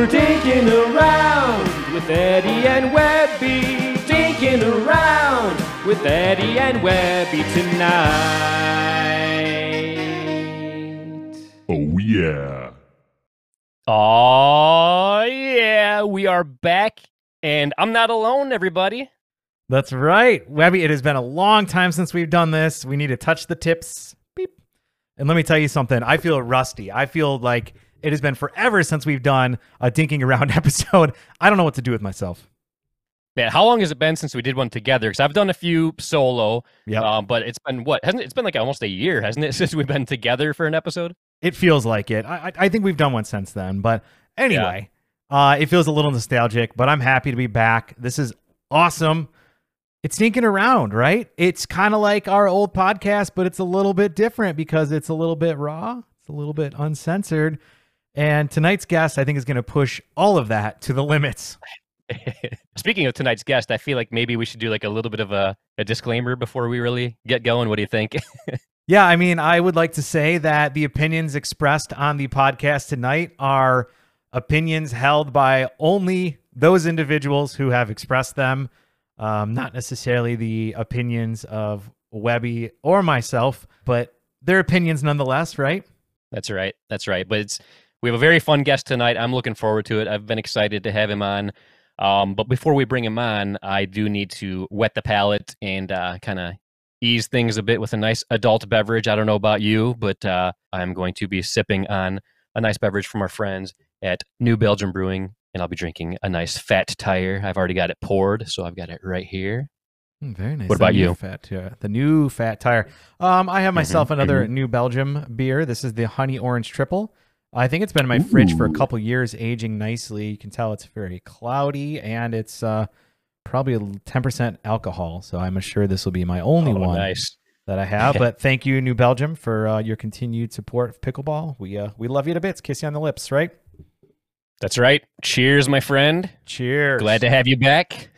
We're dinking around with Eddie and Webby. Dinking around with Eddie and Webby tonight. Oh, yeah. Oh, yeah. We are back, and I'm not alone, everybody. That's right. Webby, it has been a long time since we've done this. We need to touch the tips. Beep. And let me tell you something. I feel rusty. I feel like it has been forever since we've done a Dinking Around episode. I don't know what to do with myself. Man, how long has it been since we did one together? Because I've done a few solo, but it's been what? Hasn't it's been like almost a year, hasn't it, since we've been together for an episode? It feels like it. I think we've done one since then. But anyway, it feels a little nostalgic, but I'm happy to be back. This is awesome. It's Dinking Around, right? It's kind of like our old podcast, but it's a little bit different because it's a little bit raw. It's a little bit uncensored. And tonight's guest, I think, is going to push all of that to the limits. Speaking of tonight's guest, I feel like maybe we should do like a little bit of a disclaimer before we really get going. What do you think? Yeah, I mean, I would like to say that the opinions expressed on the podcast tonight are opinions held by only those individuals who have expressed them, not necessarily the opinions of Webby or myself, but their opinions nonetheless, right? That's right. That's right. But we have a very fun guest tonight. I'm looking forward to it. I've been excited to have him on. But before we bring him on, I do need to wet the palate and kind of ease things a bit with a nice adult beverage. I don't know about you, but I'm going to be sipping on a nice beverage from our friends at New Belgium Brewing, and I'll be drinking a nice Fat Tire. I've already got it poured, so I've got it right here. Very nice. What about you? The new Fat Tire. I have myself another New Belgium beer. This is the Honey Orange Triple. I think it's been in my fridge for a couple years, aging nicely. You can tell it's very cloudy, and it's probably 10% alcohol. So I'm sure this will be my only one that I have. But thank you, New Belgium, for your continued support of pickleball. We love you to bits. Kiss you on the lips, right? That's right. Cheers, my friend. Cheers. Glad to have you back.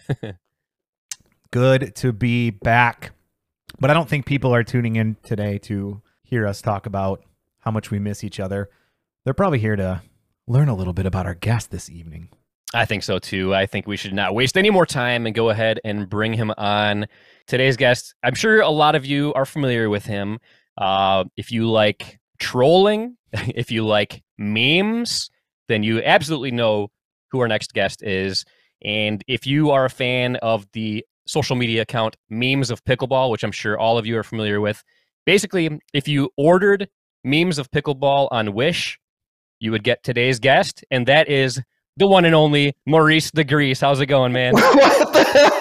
Good to be back. But I don't think people are tuning in today to hear us talk about how much we miss each other. They're probably here to learn a little bit about our guest this evening. I think so, too. I think we should not waste any more time and go ahead and bring him on. Today's guest, I'm sure a lot of you are familiar with him. If you like trolling, if you like memes, then you absolutely know who our next guest is. And if you are a fan of the social media account Memes of Pickleball, which I'm sure all of you are familiar with, basically, if you ordered Memes of Pickleball on Wish, you would get today's guest, and that is the one and only Maurice the Grease. How's it going, man? What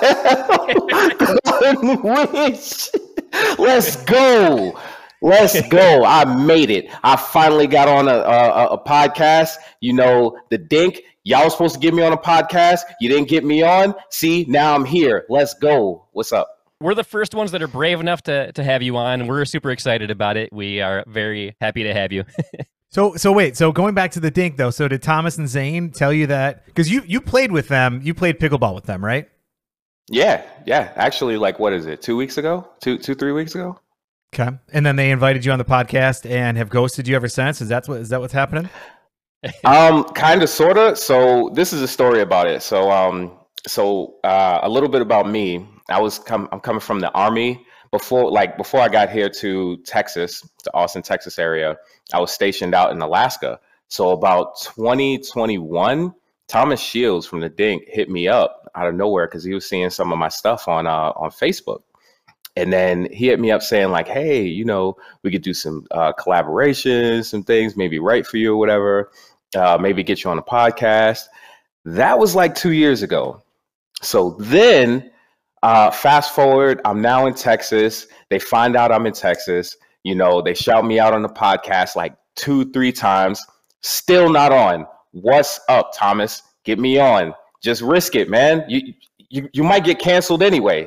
the hell? Wish. Let's go. Let's go. I made it. I finally got on a podcast. You know, the Dink. Y'all was supposed to get me on a podcast. You didn't get me on. See, now I'm here. Let's go. What's up? We're the first ones that are brave enough to have you on. We're super excited about it. We are very happy to have you. So wait, so going back to the Dink though, so did Thomas and Zane tell you that, because you played with them, you played pickleball with them, right? Yeah. Actually, like, what is it? 2 weeks ago? 3 weeks ago? Okay. And then they invited you on the podcast and have ghosted you ever since. Is that what's happening? Kind of, sort of. So this is a story about it. So a little bit about me. I'm coming from the Army. Before I got here to Texas, to Austin, Texas area, I was stationed out in Alaska. So about 2021, Thomas Shields from the Dink hit me up out of nowhere because he was seeing some of my stuff on Facebook. And then he hit me up saying like, hey, you know, we could do some collaborations, some things, maybe write for you or whatever, maybe get you on a podcast. That was like 2 years ago. So then fast forward, I'm now in Texas. They find out I'm in Texas. You know, they shout me out on the podcast like 2-3 times. Still not on. What's up, Thomas? Get me on. Just risk it, man. You might get canceled anyway.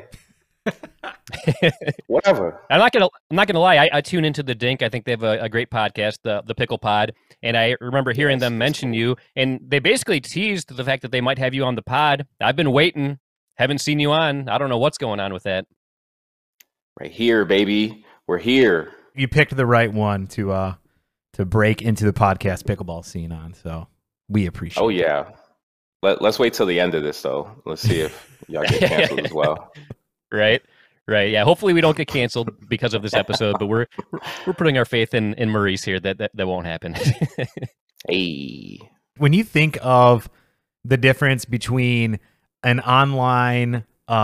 Whatever. I'm not gonna lie. I tune into the Dink. I think they have a great podcast, the Pickle Pod, and I remember hearing them mention you. And they basically teased the fact that they might have you on the pod. I've been waiting. Haven't seen you on. I don't know what's going on with that. Right here, baby. We're here. You picked the right one to break into the podcast pickleball scene on. So we appreciate Oh it. yeah. Let's wait till the end of this though. Let's see if y'all get canceled as well. Right. Right. Yeah. Hopefully we don't get canceled because of this episode, but we're putting our faith in Maurice here that won't happen. Hey. When you think of the difference between an online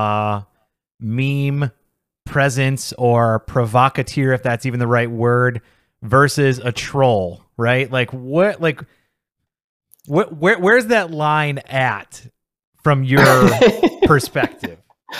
meme presence or provocateur, if that's even the right word, versus a troll, right? Where's that line at from your perspective?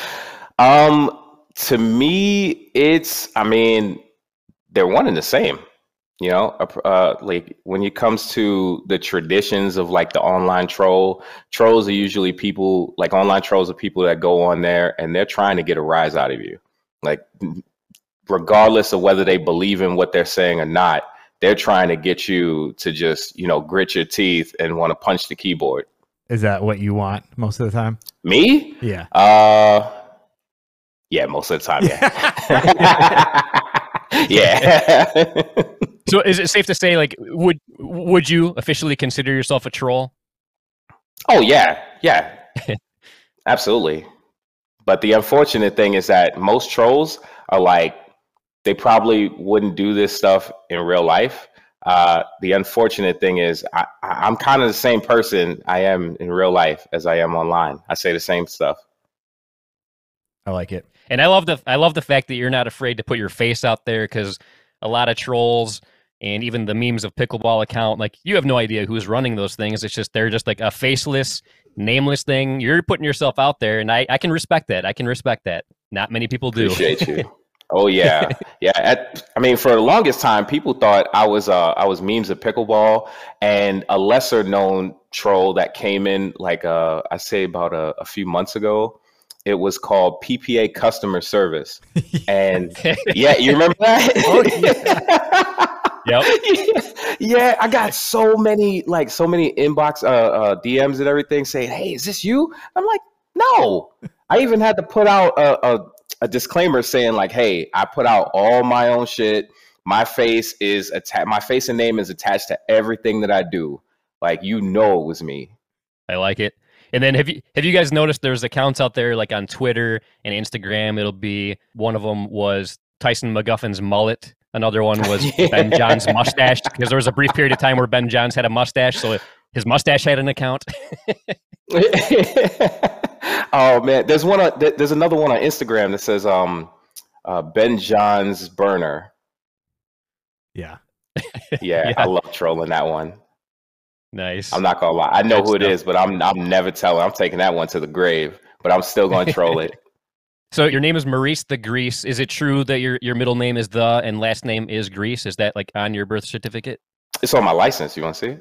To me, I mean, they're one and the same. You know, like when it comes to the traditions of like the online trolls are usually people, like online trolls are people that go on there and they're trying to get a rise out of you. Like, regardless of whether they believe in what they're saying or not, they're trying to get you to just, you know, grit your teeth and want to punch the keyboard. Is that what you want most of the time? Me? Yeah. Yeah, most of the time, yeah. Yeah. So is it safe to say, like, would you officially consider yourself a troll? Oh yeah, absolutely. But the unfortunate thing is that most trolls are like, they probably wouldn't do this stuff in real life. The unfortunate thing is I'm kind of the same person I am in real life as I am online. I say the same stuff. I like it. And I love the fact that you're not afraid to put your face out there, because a lot of trolls and even the memes of pickleball account, like, you have no idea who's running those things. It's just, they're just like a faceless, nameless thing. You're putting yourself out there, and I can respect that. I can respect that. Not many people do. Appreciate you. Oh yeah, yeah. I mean, for the longest time, people thought I was memes of pickleball, and a lesser known troll that came in, like I say about a few months ago. It was called PPA Customer Service, and yeah, you remember that? Oh, yeah. Yep. Yeah, I got so many inbox DMs and everything saying, "Hey, is this you?" I'm like, "No." I even had to put out a disclaimer saying like, "Hey, I put out all my own shit. My face and name is attached to everything that I do. Like, you know, it was me." I like it. And then have you guys noticed there's accounts out there like on Twitter and Instagram? It'll be, one of them was Tyson McGuffin's mullet. Another one was Ben John's mustache, because there was a brief period of time where Ben Johns had a mustache, so his mustache had an account. Oh man, there's another one on Instagram that says Ben John's burner. Yeah. Yeah, I love trolling that one. Nice. I'm not gonna lie. I know Good who it stuff. is, but I'm never telling. I'm taking that one to the grave, but I'm still going to troll it. So your name is Maurice the Grease. Is it true that your middle name is the and last name is Grease? Is that like on your birth certificate? It's on my license. You want to see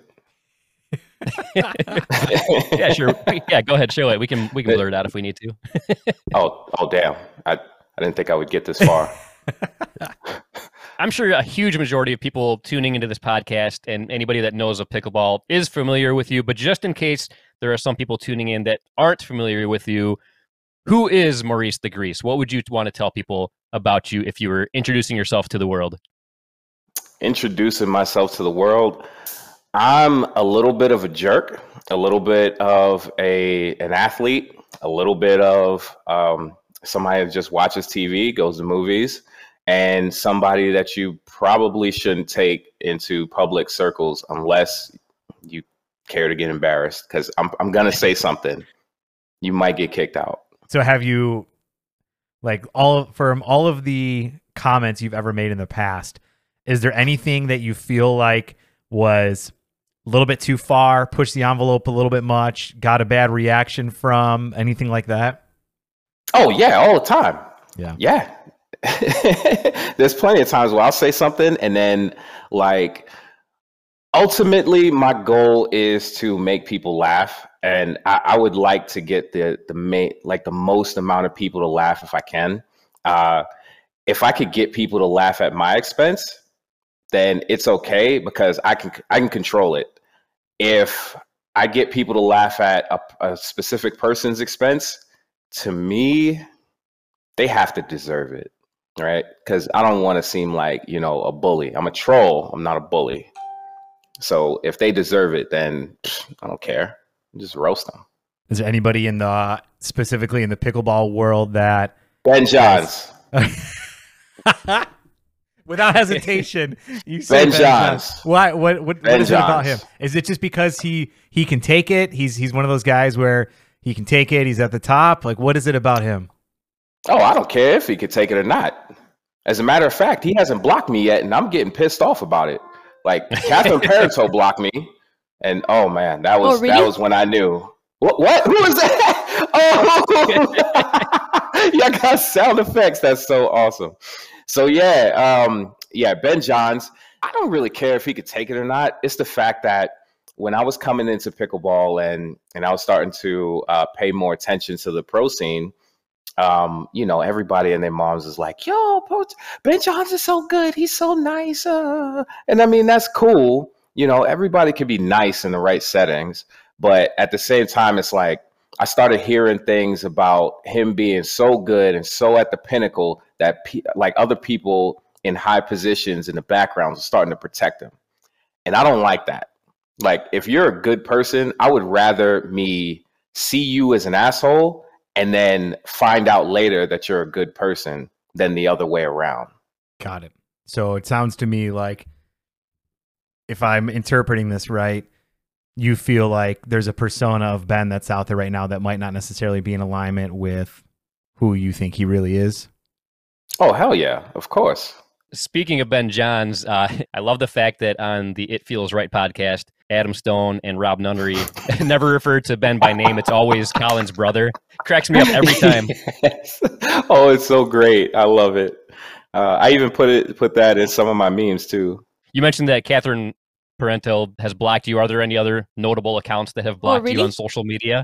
it? Yeah, sure. Yeah, go ahead, show it. We can blur it out if we need to. Oh damn. I didn't think I would get this far. I'm sure a huge majority of people tuning into this podcast and anybody that knows of pickleball is familiar with you, but just in case there are some people tuning in that aren't familiar with you, who is Maurice the Grease? What would you want to tell people about you if you were introducing yourself to the world? Introducing myself to the world, I'm a little bit of a jerk, a little bit of an athlete, a little bit of somebody that just watches TV, goes to movies, and somebody that you probably shouldn't take into public circles unless you care to get embarrassed, because I'm gonna say something. You might get kicked out. So have you, like, from all of the comments you've ever made in the past, is there anything that you feel like was a little bit too far, pushed the envelope a little bit much, got a bad reaction from, anything like that? Oh yeah, all the time. Yeah. There's plenty of times where I'll say something and then, like, ultimately my goal is to make people laugh, and I would like to get the most amount of people to laugh if I can. If I could get people to laugh at my expense, then it's okay, because I can control it. If I get people to laugh at a specific person's expense, to me, they have to deserve it, right? Because I don't want to seem like, a bully. I'm a troll. I'm not a bully. So if they deserve it, then I don't care. Just roast them. Is there anybody specifically in the pickleball world that Ben Johns? Without hesitation, you say Ben Johns. Why? What is it about him? Johns. Is it just because he can take it? He's one of those guys where he can take it. He's at the top. Like, what is it about him? Oh, I don't care if he could take it or not. As a matter of fact, he hasn't blocked me yet, and I'm getting pissed off about it. Like Catherine Perito blocked me, and oh man, that was when I knew. What? Who was that? Oh, y'all got sound effects. That's so awesome. So yeah, Ben Johns. I don't really care if he could take it or not. It's the fact that when I was coming into pickleball and I was starting to pay more attention to the pro scene, everybody and their moms is like, "Yo, Ben Johns is so good. He's so nice." And I mean, that's cool. Everybody can be nice in the right settings, but at the same time, it's like I started hearing things about him being so good and so at the pinnacle that like other people in high positions in the background are starting to protect him. And I don't like that. Like, if you're a good person, I would rather me see you as an asshole and then find out later that you're a good person than the other way around. Got it. So it sounds to me like, if I'm interpreting this right, you feel like there's a persona of Ben that's out there right now that might not necessarily be in alignment with who you think he really is. Oh, hell yeah. Of course. Speaking of Ben Johns, I love the fact that on the It Feels Right podcast, Adam Stone and Rob Nunnery never refer to Ben by name. It's always Colin's brother. Cracks me up every time. Yes. Oh, it's so great. I love it. I even put that in some of my memes too. You mentioned that Catherine Parento has blocked you. Are there any other notable accounts that have blocked you on social media?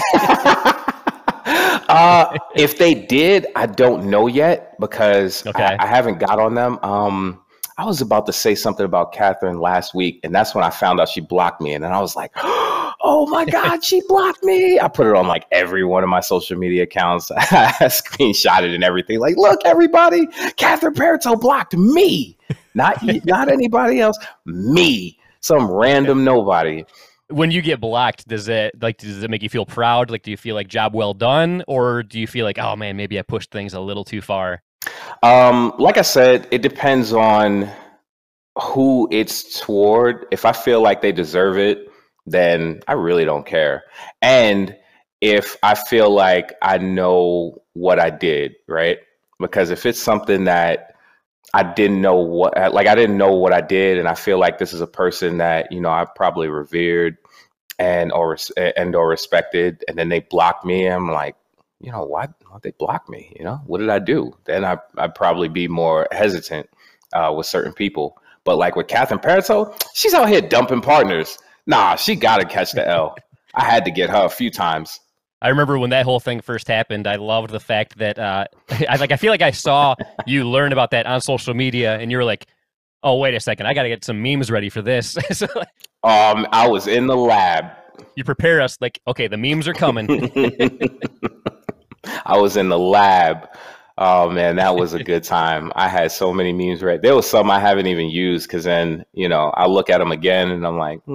If they did, I don't know yet because I haven't got on them. I was about to say something about Catherine last week, and that's when I found out she blocked me. And then I was like, oh my God, she blocked me. I put it on like every one of my social media accounts. I screenshotted and everything. Like, look, everybody, Catherine Perito blocked me. Not anybody else, me. Some random nobody. When you get blocked, does it make you feel proud? Like, do you feel like job well done? Or do you feel like, oh man, maybe I pushed things a little too far? Like I said, it depends on who it's toward. If I feel like they deserve it, then I really don't care. And if I feel like I know what I did, right? Because if it's something that I didn't know what I did, and I feel like this is a person that, I probably revered and or respected, and then they blocked me, I'm like, why'd they block me? What did I do? Then I'd probably be more hesitant with certain people. But like with Catherine Perito, she's out here dumping partners. Nah, she got to catch the L. I had to get her a few times. I remember when that whole thing first happened, I loved the fact that I feel like I saw you learn about that on social media, and you were like, oh, wait a second, I got to get some memes ready for this. I was in the lab. You prepare us like, okay, the memes are coming. I was in the lab. Oh man, that was a good time. I had so many memes ready. There was some I haven't even used because then, I look at them again and I'm like,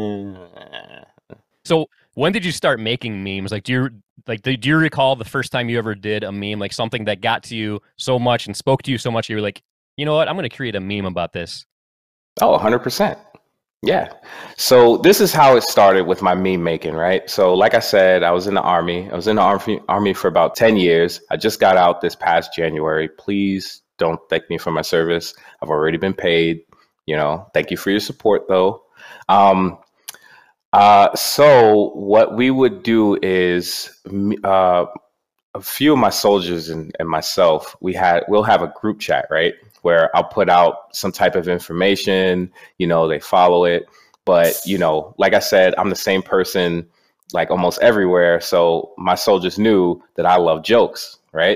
So when did you start making memes? Like, do you recall the first time you ever did a meme, like something that got to you so much and spoke to you so much, you were like, you know what, I'm going to create a meme about this? Oh, 100%. Yeah. So this is how it started with my meme making, right? So like I said, I was in the Army. I was in the Army for about 10 years. I just got out this past January. Please don't thank me for my service. I've already been paid. Thank you for your support, though. So what we would do is a few of my soldiers and myself, we'll have a group chat, right? Where I'll put out some type of information, they follow it. But, like I said, I'm the same person like almost everywhere. So my soldiers knew that I love jokes, right?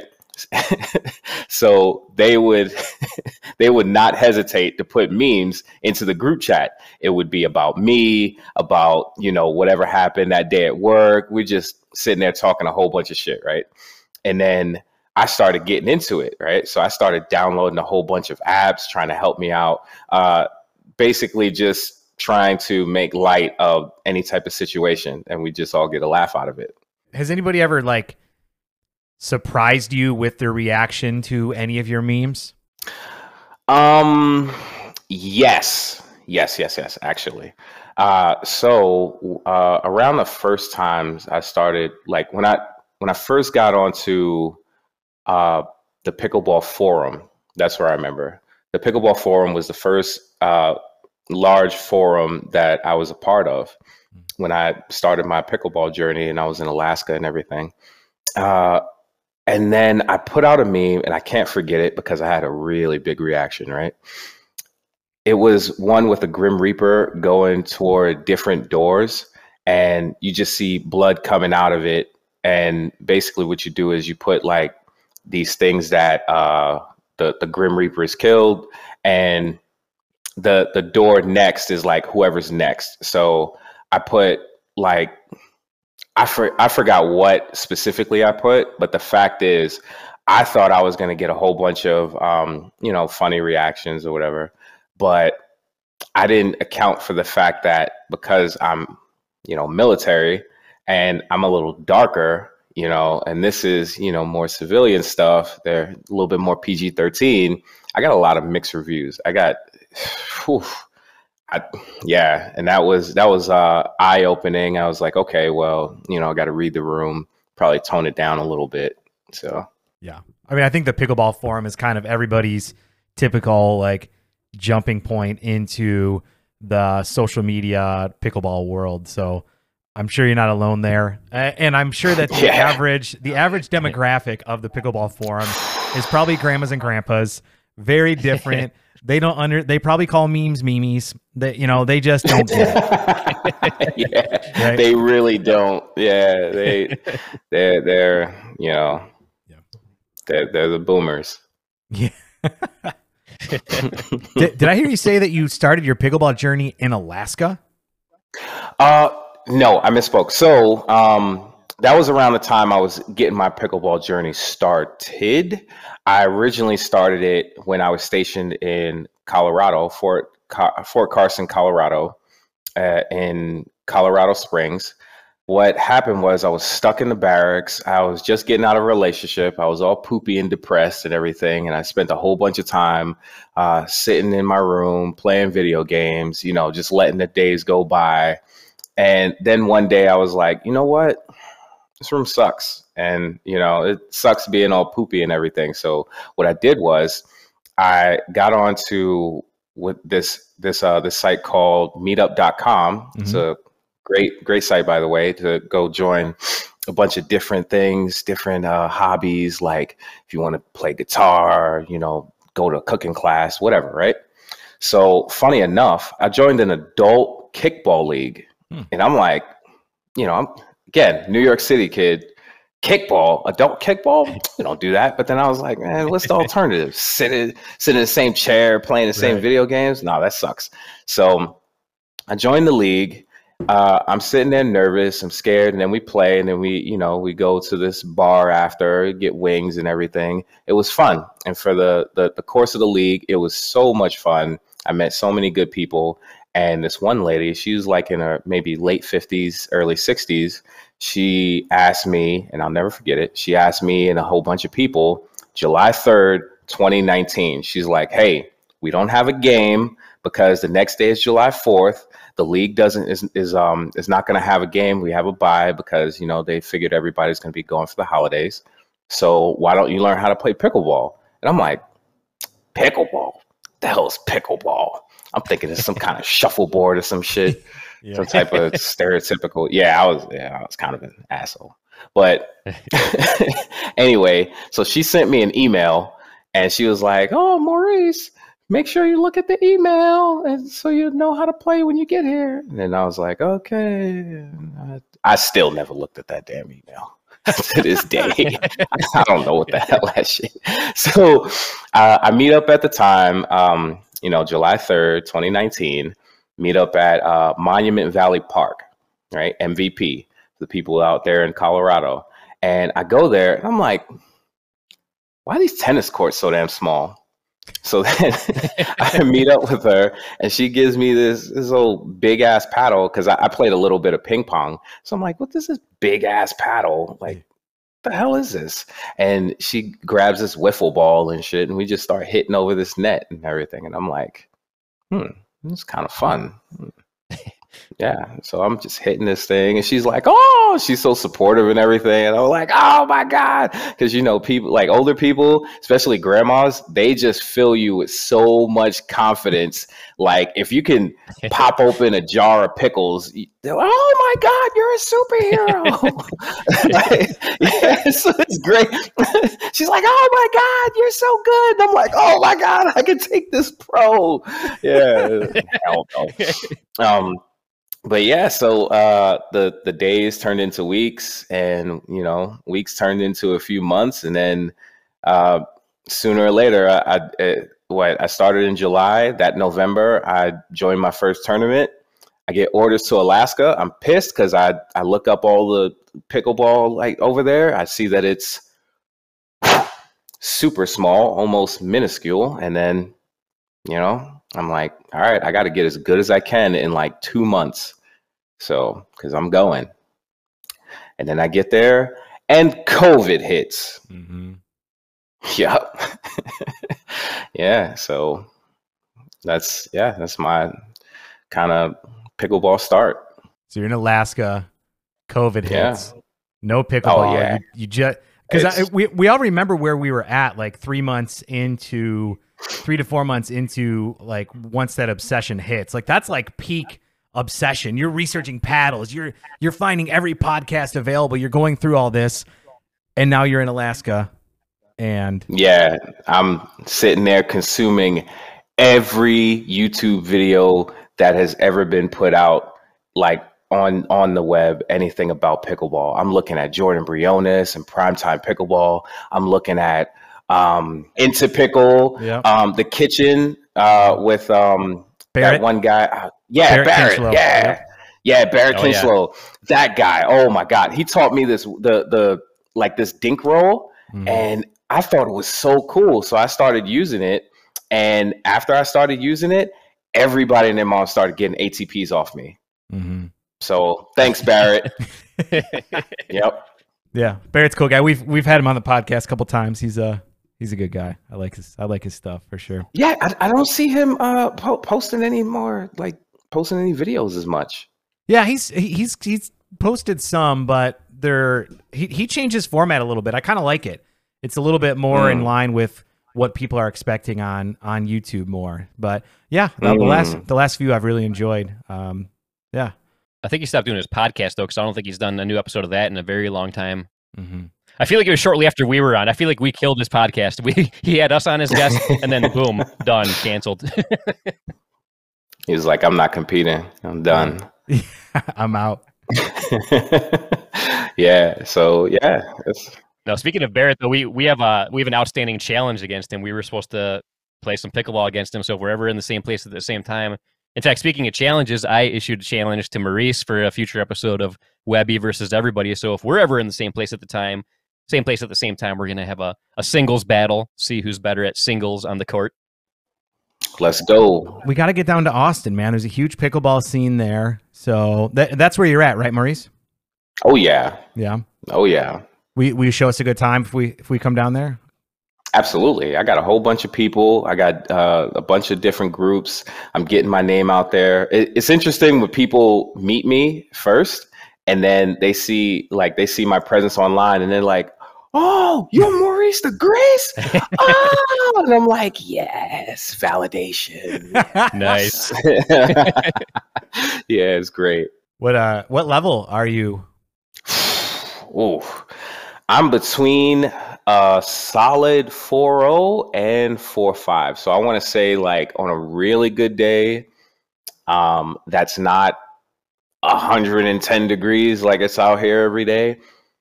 So they would not hesitate to put memes into the group chat. It would be about me, about, whatever happened that day at work. We're just sitting there talking a whole bunch of shit, right? And then I started getting into it, right? So I started downloading a whole bunch of apps trying to help me out. Basically just trying to make light of any type of situation, and we just all get a laugh out of it. Has anybody ever like surprised you with their reaction to any of your memes? Yes, actually. So around the first times I started, like when I first got onto the pickleball forum, that's where I remember. The pickleball forum was the first large forum that I was a part of when I started my pickleball journey, and I was in Alaska and everything. And then I put out a meme, and I can't forget it because I had a really big reaction, right? It was one with a Grim Reaper going toward different doors, and you just see blood coming out of it. And basically what you do is you put like these things that the Grim Reaper is killed, and the door next is like whoever's next. So I put like, I forgot what specifically I put, but the fact is I thought I was going to get a whole bunch of, funny reactions or whatever, but I didn't account for the fact that because I'm, military and I'm a little darker, and this is, more civilian stuff. They're a little bit more PG-13. I got a lot of mixed reviews. I got, and that was eye-opening. I was like, okay, well, I got to read the room, probably tone it down a little bit. So yeah, I mean, I think the pickleball forum is kind of everybody's typical like jumping point into the social media pickleball world. So I'm sure you're not alone there, and I'm sure that the average demographic of the pickleball forum is probably grandmas and grandpas. Very different. They they probably call memes memes. They just don't get it. Right? They really don't. Yeah, they're they're the boomers. Yeah. Did I hear you say that you started your pickleball journey in Alaska? No, I misspoke. So that was around the time I was getting my pickleball journey started. I originally started it when I was stationed in Colorado, Fort Carson, Colorado, in Colorado Springs. What happened was I was stuck in the barracks. I was just getting out of a relationship. I was all poopy and depressed and everything. And I spent a whole bunch of time sitting in my room, playing video games, just letting the days go by. And then one day I was like, you know what? This room sucks. And, it sucks being all poopy and everything. So what I did was I got onto with this site called meetup.com. Mm-hmm. It's a great site, by the way, to go join a bunch of different things, different hobbies. Like if you want to play guitar, go to a cooking class, whatever. Right. So funny enough, I joined an adult kickball league. And I'm like, I'm again, New York City kid, kickball, adult kickball. We don't do that. But then I was like, man, what's the alternative? Sit in the same chair, playing the same video games? No, that sucks. So I joined the league. I'm sitting there nervous. I'm scared. And then we play. And then we go to this bar after, get wings and everything. It was fun. And for the course of the league, it was so much fun. I met so many good people. And this one lady, she was like in her maybe late 50s, early 60s. She asked me, and I'll never forget it. She asked me and a whole bunch of people, July 3rd, 2019. She's like, hey, we don't have a game because the next day is July 4th. The league is not going to have a game. We have a bye because, they figured everybody's going to be going for the holidays. So why don't you learn how to play pickleball? And I'm like, pickleball? The hell is pickleball? I'm thinking it's some kind of shuffleboard or some shit, some type of stereotypical. I was kind of an asshole. But anyway, so she sent me an email and she was like, oh, Maurice, make sure you look at the email and so you know how to play when you get here. And then I was like, okay. I still never looked at that damn email to this day. I don't know what the hell that shit. So I meet up at the time, July 3rd, 2019, meet up at Monument Valley Park, right? MVP, the people out there in Colorado. And I go there and I'm like, why are these tennis courts so damn small? So then I meet up with her, and she gives me this old big ass paddle because I played a little bit of ping pong. So I'm like, what is this big ass paddle? Like, the hell is this? And she grabs this wiffle ball and shit, and we just start hitting over this net and everything. And I'm like, it's kind of fun. Yeah, so I'm just hitting this thing, and she's like, oh, she's so supportive and everything. And I'm like, oh my God. Because, you know, people like older people, especially grandmas, they just fill you with so much confidence. Like, if you can pop open a jar of pickles, they're like, oh my God, you're a superhero. Like, yeah, so it's great. She's like, oh my God, you're so good. And I'm like, oh my God, I can take this pro. Yeah. Hell no. But yeah, so the days turned into weeks, and you know, weeks turned into a few months, and then sooner or later, I started in July. That November, I joined my first tournament. I get orders to Alaska. I'm pissed because I look up all the pickleball like over there. I see that it's super small, almost minuscule, and then you know, I'm like, all right, I got to get as good as I can in like 2 months. So, because I'm going. And then I get there and COVID hits. Mm-hmm. Yep. Yeah. So that's my kind of pickleball start. So you're in Alaska, COVID hits, no pickleball. Oh, yeah. You just, because we all remember where we were at like 3 to 4 months into like once that obsession hits. Like that's like peak obsession. You're researching paddles. You're finding every podcast available. You're going through all this, and now you're in Alaska. And yeah, I'm sitting there consuming every YouTube video that has ever been put out, like on the web, anything about pickleball. I'm looking at Jordan Briones and Primetime Pickleball. I'm looking at Into Pickle, the kitchen with that one guy. Barrett. Kinslow. Barrett Kinslow. That guy. Oh my God. He taught me this this dink roll, and I thought it was so cool. So I started using it, and after I started using it, everybody and their mom started getting ATPs off me. Mm-hmm. So thanks, Barrett. Yep. Yeah, Barrett's a cool guy. We've had him on the podcast a couple times. He's a good guy. I like his stuff for sure. Yeah, I don't see him posting any videos as much. Yeah, he's posted some, but he changed his format a little bit. I kind of like it. It's a little bit more in line with what people are expecting on YouTube more. But yeah, the last few I've really enjoyed. Yeah. I think he stopped doing his podcast though, because I don't think he's done a new episode of that in a very long time. Mm-hmm. I feel like it was shortly after we were on. I feel like we killed his podcast. He had us on as guests, and then boom, done, canceled. He was like, "I'm not competing. I'm done. I'm out." Yeah. So yeah. Now, speaking of Barrett, though, we have an outstanding challenge against him. We were supposed to play some pickleball against him. So if we're ever in the same place at the same time. In fact, speaking of challenges, I issued a challenge to Maurice for a future episode of Webby versus everybody. So if we're ever in the same place at the same time, we're going to have a singles battle, see who's better at singles on the court. Let's go. We got to get down to Austin, man. There's a huge pickleball scene there. So that's where you're at, right, Maurice? Oh, yeah. Yeah. Oh, yeah. Will you show us a good time if we come down there? Absolutely. I got a whole bunch of people. I got a bunch of different groups. I'm getting my name out there. It's interesting when people meet me first, and then they see my presence online, and they're like, "Oh, you're Maurice the Grace?" Oh, and I'm like, "Yes, validation." Yes. Nice. Yeah, it's great. What level are you? Oh, I'm between solid 4.0 and 4.5. So I want to say, like, on a really good day, that's not 110 degrees like it's out here every day.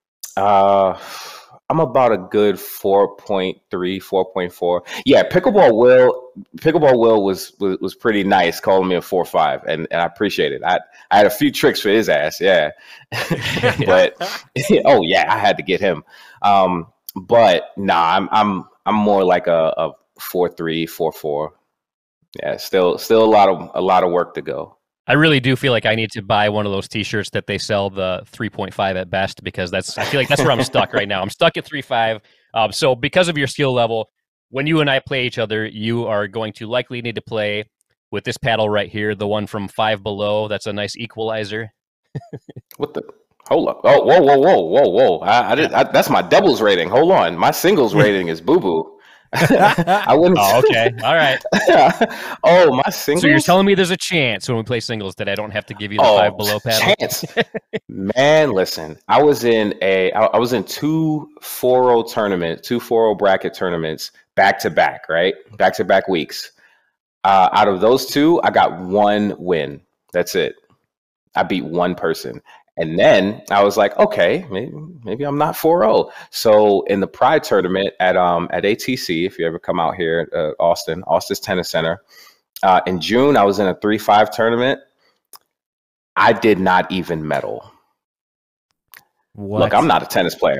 I'm about a good 4.3, 4.4. Yeah, Pickleball Will was pretty nice calling me a 4.5, and I appreciate it. I had a few tricks for his ass, yeah. But I had to get him. But nah, I'm more like a 4-3, 4-4. Yeah, still a lot of work to go. I really do feel like I need to buy one of those T-shirts that they sell the 3.5 at best, because I feel like that's where I'm stuck right now. I'm stuck at 3.5. So because of your skill level, when you and I play each other, you are going to likely need to play with this paddle right here, the one from Five Below. That's a nice equalizer. What the? Hold up! Oh, whoa! That's my doubles rating. Hold on, my singles rating is boo boo. I wouldn't. Oh, okay. All right. Oh, my singles. So you're telling me there's a chance when we play singles that I don't have to give you the Five Below paddle? Chance. Man, listen. I was in 2 4-0 tournaments, 2 4-0 bracket tournaments back to back, right? Back to back weeks. Out of those 2, I got 1 win. That's it. I beat 1 person. And then I was like, okay, maybe I'm not 4-0. So in the Pride tournament at ATC, if you ever come out here at Austin's Tennis Center, in June, I was in a 3-5 tournament. I did not even medal. What? Look, I'm not a tennis player.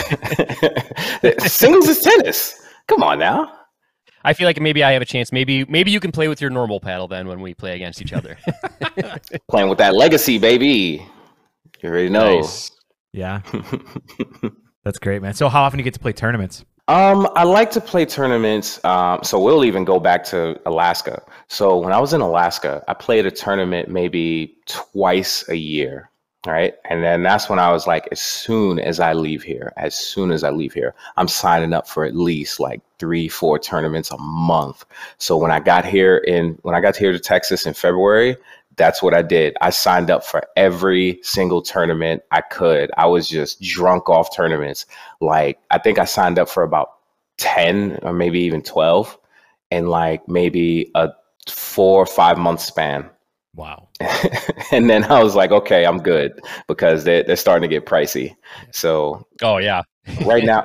Singles is tennis. Come on now. I feel like maybe I have a chance. Maybe you can play with your normal paddle then when we play against each other. Playing with that legacy, baby. You already know. Nice. Yeah. That's great, man. So how often do you get to play tournaments? I like to play tournaments. So we'll even go back to Alaska. So when I was in Alaska, I played a tournament maybe twice a year. Right. And then that's when I was like, as soon as I leave here, I'm signing up for at least like 3-4 tournaments a month. So when I got here to Texas in February, that's what I did. I signed up for every single tournament I could. I was just drunk off tournaments. Like, I think I signed up for about 10 or maybe even 12 in like maybe a 4 or 5 month span. Wow. And then I was like, okay, I'm good, because they're starting to get pricey. So oh yeah. right now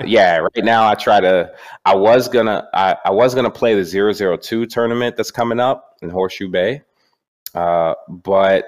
I was gonna play the 002 tournament that's coming up in Horseshoe Bay. But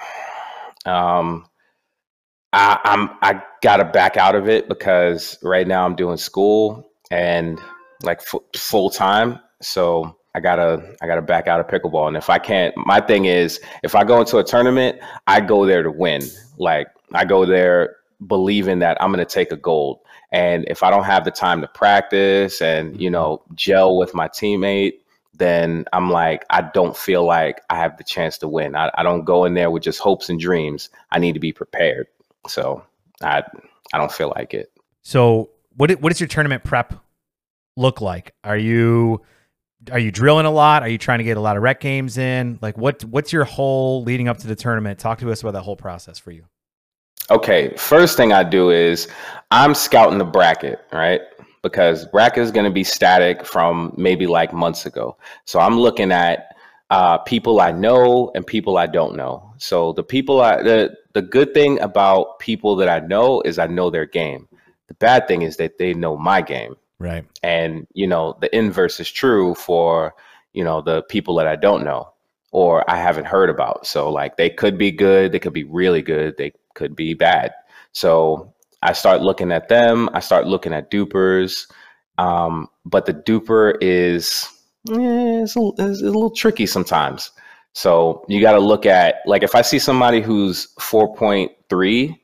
I gotta back out of it, because right now I'm doing school and like full time. So I gotta back out of pickleball. And if I can't, my thing is, if I go into a tournament, I go there to win. Like, I go there believing that I'm going to take a gold. And if I don't have the time to practice and, gel with my teammate, then I'm like, I don't feel like I have the chance to win. I don't go in there with just hopes and dreams. I need to be prepared. So I don't feel like it. So what does your tournament prep look like? Are you drilling a lot? Are you trying to get a lot of rec games in? Like, what's your whole leading up to the tournament? Talk to us about that whole process for you. Okay, first thing I do is I'm scouting the bracket, right? Because bracket is going to be static from maybe like months ago. So I'm looking at people I know and people I don't know. So the good thing about people that I know is I know their game. The bad thing is that they know my game. Right. And, the inverse is true for, the people that I don't know or I haven't heard about. So like, they could be good. They could be really good. They could be bad. So I start looking at them. I start looking at dupers. But the duper is it's a little tricky sometimes. So you got to look at, like, if I see somebody who's 4.3,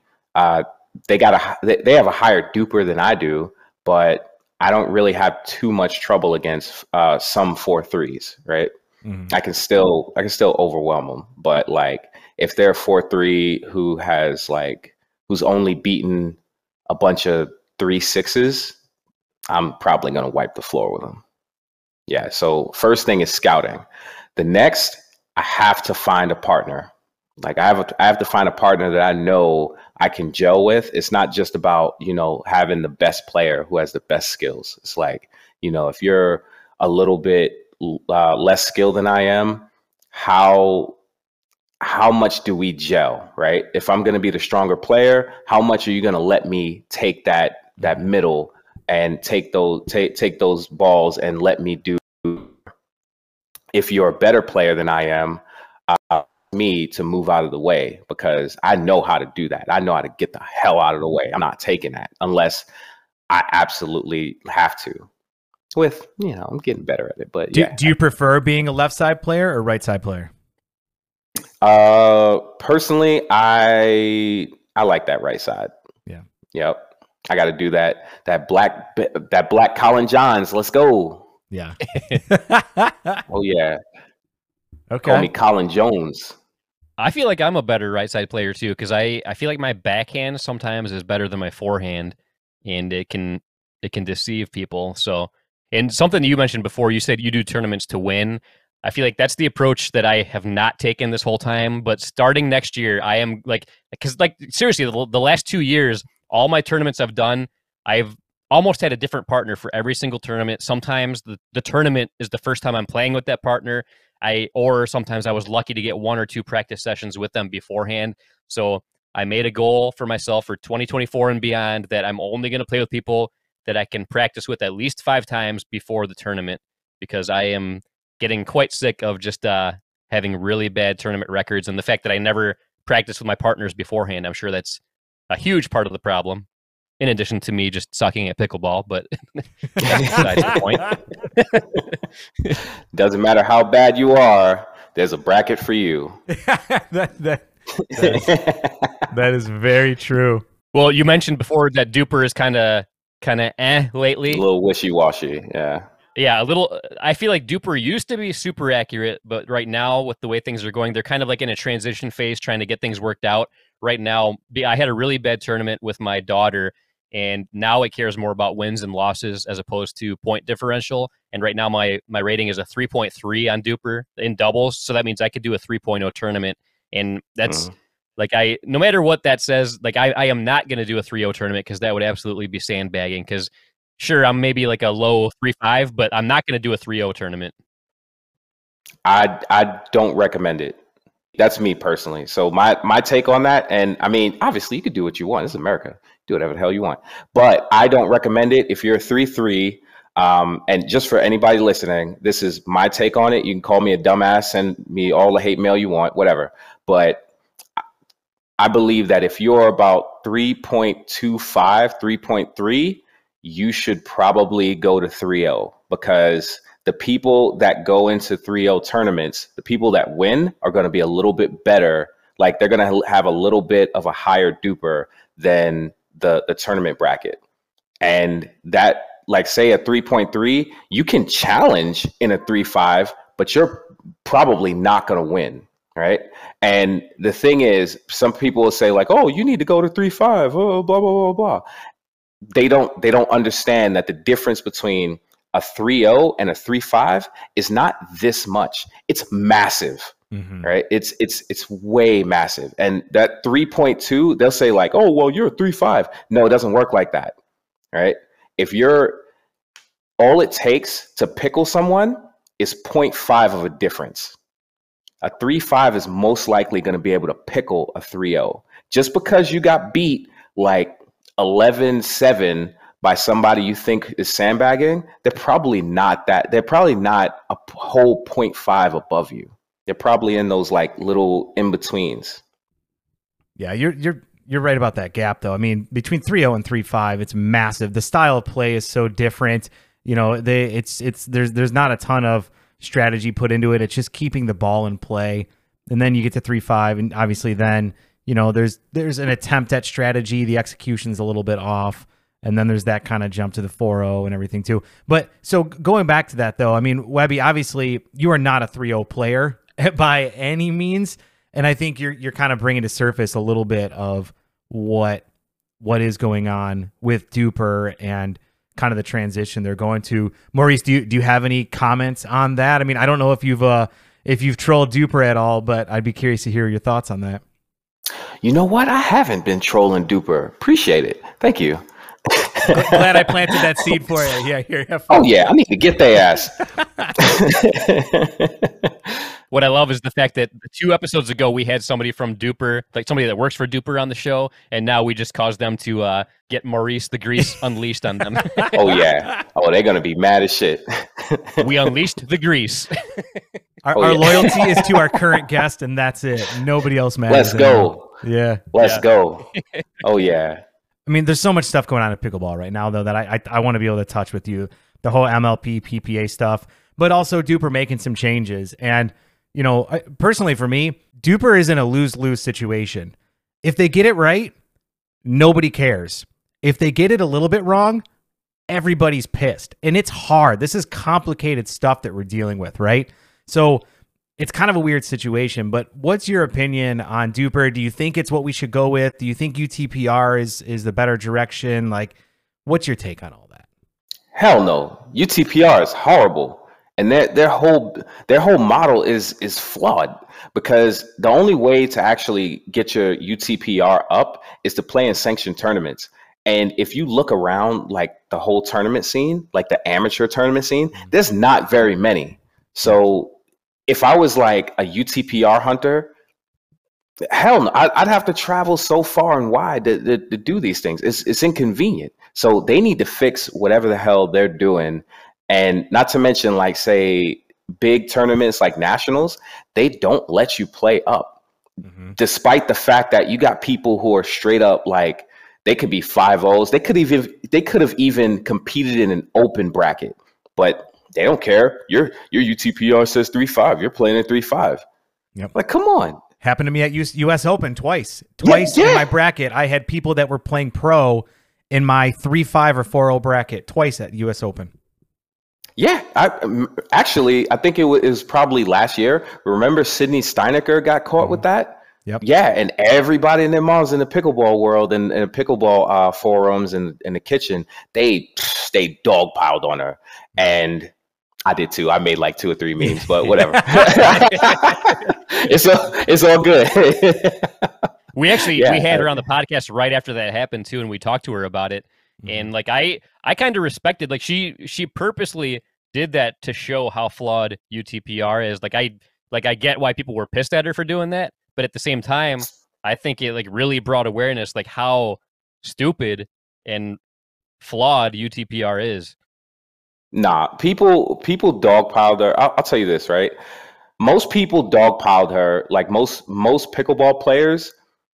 they have a higher duper than I do, but I don't really have too much trouble against some 4.3s, right? Mm-hmm. I can still overwhelm them, but like, if they're 4.3 who's only beaten a bunch of 3.6s, I'm probably gonna wipe the floor with them. Yeah. So first thing is scouting. The next, I have to find a partner. Like, I have to find a partner that I know I can gel with. It's not just about, having the best player who has the best skills. It's like, if you're a little bit less skilled than I am, how much do we gel, right? If I'm going to be the stronger player, how much are you going to let me take that middle and take those balls and let me do? If you're a better player than I am, me to move out of the way, because I know how to do that. I know how to get the hell out of the way. I'm not taking that unless I absolutely have to. with, I'm getting better at it. But Do you prefer being a left side player or right side player? Personally, I like that right side. Yeah. Yep. I got to do that black Colin Johns. Let's go. Yeah. Oh yeah. Okay. Call me Colin Jones. I feel like I'm a better right side player too, because I feel like my backhand sometimes is better than my forehand, and it can deceive people. So, and something you mentioned before, you said you do tournaments to win. I feel like that's the approach that I have not taken this whole time. But starting next year, I am because seriously, the last 2 years, all my tournaments I've done, I've almost had a different partner for every single tournament. Sometimes the tournament is the first time I'm playing with that partner. Or sometimes I was lucky to get 1 or 2 practice sessions with them beforehand. So I made a goal for myself for 2024 and beyond that I'm only going to play with people that I can practice with at least 5 times before the tournament, because I am getting quite sick of just having really bad tournament records, and the fact that I never practice with my partners beforehand. I'm sure that's a huge part of the problem, in addition to me just sucking at pickleball, but that's besides the point. Doesn't matter how bad you are, there's a bracket for you. that is very true. Well, you mentioned before that Duper is kind of lately. A little wishy-washy, yeah. Yeah, a little. I feel like Duper used to be super accurate, but right now, with the way things are going, they're kind of like in a transition phase, trying to get things worked out. Right now, I had a really bad tournament with my daughter, and now it cares more about wins and losses as opposed to point differential. And right now, my rating is a 3.3 on Duper in doubles, so that means I could do a 3.0 tournament, and that's no matter what that says, I am not going to do a 3.0 tournament, because that would absolutely be sandbagging. Because sure, I'm maybe like a low 3.5, but I'm not going to do a 3.0 tournament. I don't recommend it. That's me personally. So my take on that, and I mean, obviously you could do what you want. This is America. Do whatever the hell you want. But I don't recommend it if you're a 3-3. And just for anybody listening, this is my take on it. You can call me a dumbass, send me all the hate mail you want, whatever. But I believe that if you're about 3.25, 3.3, you should probably go to 3.0, because the people that go into 3.0 tournaments, the people that win are going to be a little bit better. Like, they're going to have a little bit of a higher Duper than the tournament bracket. And that, like, say a 3.3, you can challenge in a 3.5, but you're probably not going to win. Right. And the thing is, some people will say like, oh, you need to go to 3.5, oh, blah, blah, blah, blah. They don't understand that the difference between a 3.0 and a 3.5 is not this much. It's massive, right? It's way massive. And that 3.2, they'll say like, oh, well, you're a 3.5. No, it doesn't work like that, right? If all it takes to pickle someone is 0.5 of a difference. A 3.5 is most likely going to be able to pickle a 3.0. Just because you got beat like 11-7 by somebody you think is sandbagging, they're probably not that. They're probably not a whole 0.5 above you. They're probably in those like little in-betweens. Yeah, you're right about that gap though. I mean, between 3.0 and 3.5, it's massive. The style of play is so different. You know, there's not a ton of strategy put into it. It's just keeping the ball in play. And then you get to 3.5, and obviously then, you know, there's an attempt at strategy. The execution's a little bit off. And then there's that kind of jump to the 4.0 and everything too. But so going back to that though, I mean, Webby, obviously you are not a 3.0 player by any means. And I think you're kind of bringing to surface a little bit of what is going on with Duper and kind of the transition they're going to. Maurice, do you have any comments on that? I mean, I don't know if you've trolled Duper at all, but I'd be curious to hear your thoughts on that. You know what? I haven't been trolling Duper. Appreciate it. Thank you. Glad I planted that seed for you. Yeah, here. Oh yeah, I need to get their ass. What I love is the fact that 2 episodes ago we had somebody from Duper, like somebody that works for Duper, on the show, and now we just caused them to get Maurice the Grease unleashed on them. Oh yeah. Oh, they're gonna be mad as shit. We unleashed the Grease. Our loyalty is to our current guest, and that's it. Nobody else matters. Let's go. Yeah. Let's go. Oh yeah. I mean, there's so much stuff going on at pickleball right now, though, that I want to be able to touch with you. the whole MLP PPA stuff, but also Duper making some changes. And, you know, personally for me, Duper is in a lose-lose situation. If they get it right, nobody cares. If they get it a little bit wrong, everybody's pissed. And it's hard. This is complicated stuff that we're dealing with, right? So it's kind of a weird situation, but what's your opinion on Duper? Do you think it's what we should go with? Do you think UTPR is the better direction? Like, what's your take on all that? Hell no. UTPR is horrible. And their whole model is flawed, because the only way to actually get your UTPR up is to play in sanctioned tournaments. And if you look around, like the whole tournament scene, like the amateur tournament scene, there's not very many. So if I was like a UTPR hunter, hell no, I'd have to travel so far and wide to do these things. It's inconvenient. So they need to fix whatever the hell they're doing. And not to mention, like, say, big tournaments like nationals, they don't let you play up, despite the fact that you got people who are straight up like, they could be 5-0s. They could have even competed in an open bracket, but they don't care. Your UTPR says 3-5. You're playing at 3-5. Yep. Like, come on. Happened to me at US Open twice. Twice in my bracket, I had people that were playing pro in my 3-5 or 4-0 bracket. Twice at US Open. Yeah, I think it was probably last year. Remember, Sydney Steinecker got caught with that. Yep. Yeah, and everybody and their moms in the pickleball world and pickleball forums and in the kitchen, they dogpiled on her, and I did too. I made like 2 or 3 memes, but whatever. It's all good. We had her on the podcast right after that happened too, and we talked to her about it. And like I kind of respected, like she purposely did that to show how flawed UTPR is. Like I get why people were pissed at her for doing that. But at the same time, I think it like really brought awareness, like how stupid and flawed UTPR is. Nah, people dogpiled her. I'll tell you this, right? Most people dogpiled her. Like most pickleball players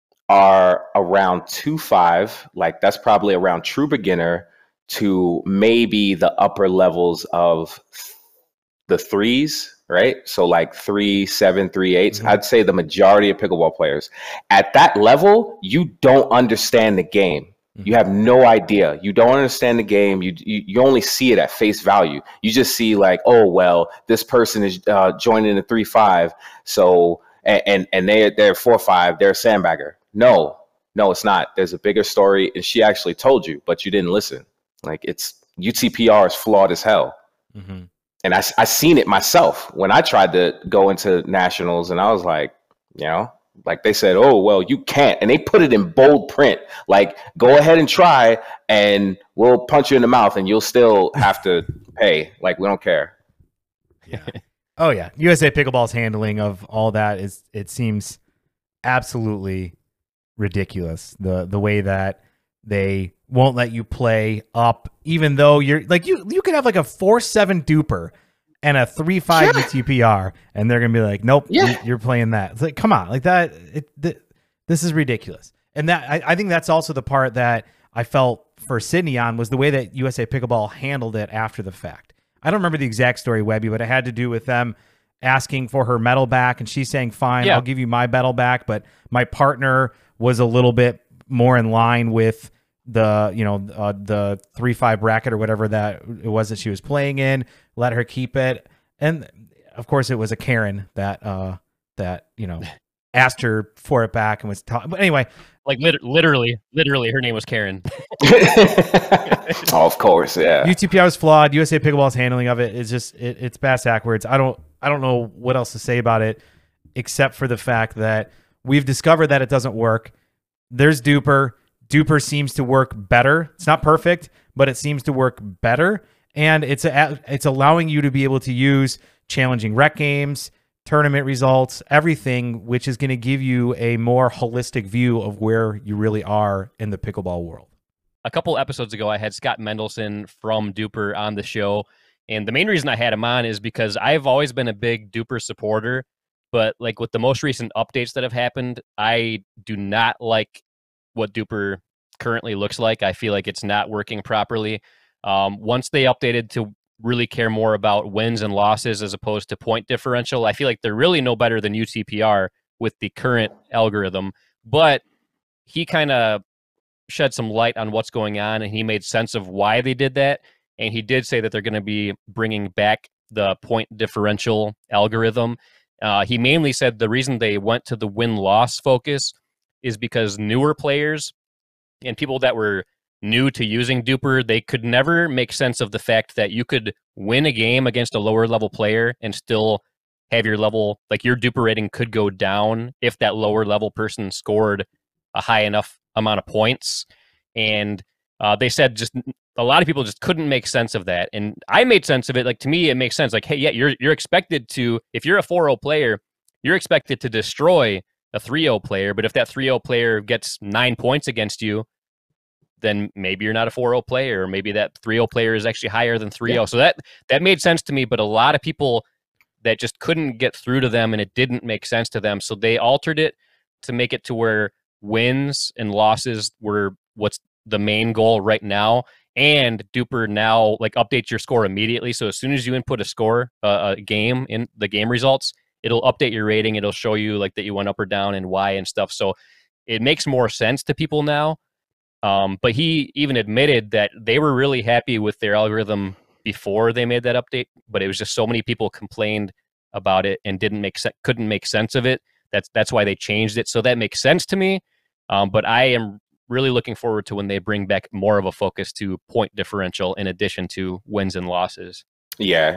are around 2.5. Like that's probably around true beginner to maybe the upper levels of the 3s. Right? So like 3.7, 3.8. I'd say the majority of pickleball players at that level, you don't understand the game. You have no idea. You don't understand the game. You only see it at face value. You just see like, oh, well, this person is joining the 3.5. So, and they're 4.5, they're a sandbagger. No, it's not. There's a bigger story. And she actually told you, but you didn't listen. Like it's UTPR is flawed as hell. And I seen it myself when I tried to go into nationals, and I was like, you know, like they said, oh, well, you can't. And they put it in bold print, like, go ahead and try and we'll punch you in the mouth and you'll still have to pay. Like, we don't care. Yeah. Oh, yeah. USA Pickleball's handling of all that it seems absolutely ridiculous. The way that they won't let you play up, even though you're like you could have like a 4.7 Duper and a 3.5 UTPR, and they're gonna be like, nope, you're playing that. It's like, come on, like that. This is ridiculous. And that I think that's also the part that I felt for Sydney on was the way that USA Pickleball handled it after the fact. I don't remember the exact story, Webby, but it had to do with them asking for her medal back, and she's saying, fine, I'll give you my medal back, but my partner was a little bit more in line with the 3.5 bracket or whatever that it was that she was playing in, let her keep it. And of course it was a Karen that asked her for it back and was talking. But anyway, like literally her name was Karen. Oh, of course. Yeah. UTPR is flawed. USA Pickleball's handling of it is just it's bass backwards. I don't know what else to say about it except for the fact that we've discovered that it doesn't work. There's Duper. Duper seems to work better. It's not perfect, but it seems to work better. And it's allowing you to be able to use challenging rec games, tournament results, everything, which is going to give you a more holistic view of where you really are in the pickleball world. A couple episodes ago, I had Scott Mendelson from Duper on the show. And the main reason I had him on is because I've always been a big Duper supporter. But like with the most recent updates that have happened, I do not like what Duper currently looks like. I feel like it's not working properly. Once they updated to really care more about wins and losses as opposed to point differential, I feel like they're really no better than UTPR with the current algorithm. But he kind of shed some light on what's going on, and he made sense of why they did that. And he did say that they're going to be bringing back the point differential algorithm. He mainly said the reason they went to the win-loss focus is because newer players and people that were new to using Duper, they could never make sense of the fact that you could win a game against a lower level player and still have your level, like your Duper rating could go down if that lower level person scored a high enough amount of points. And they said just a lot of people just couldn't make sense of that. And I made sense of it. Like, to me, it makes sense. Like, hey, yeah, you're expected to, if you're a 4-0 player, you're expected to destroy a 3-0 player. But if that 3-0 player gets 9 points against you, then maybe you're not a 4-0 player, or maybe that 3-0 player is actually higher than 3-0. Yeah. So that made sense to me, but a lot of people that just couldn't get through to them, and it didn't make sense to them. So they altered it to make it to where wins and losses were what's the main goal right now. And Duper now like updates your score immediately. So as soon as you input a score, a game in the game results, it'll update your rating. It'll show you like that you went up or down and why and stuff. So it makes more sense to people now. But he even admitted that they were really happy with their algorithm before they made that update, but it was just so many people complained about it and couldn't make sense of it. That's why they changed it. So that makes sense to me. But I am really looking forward to when they bring back more of a focus to point differential in addition to wins and losses. Yeah.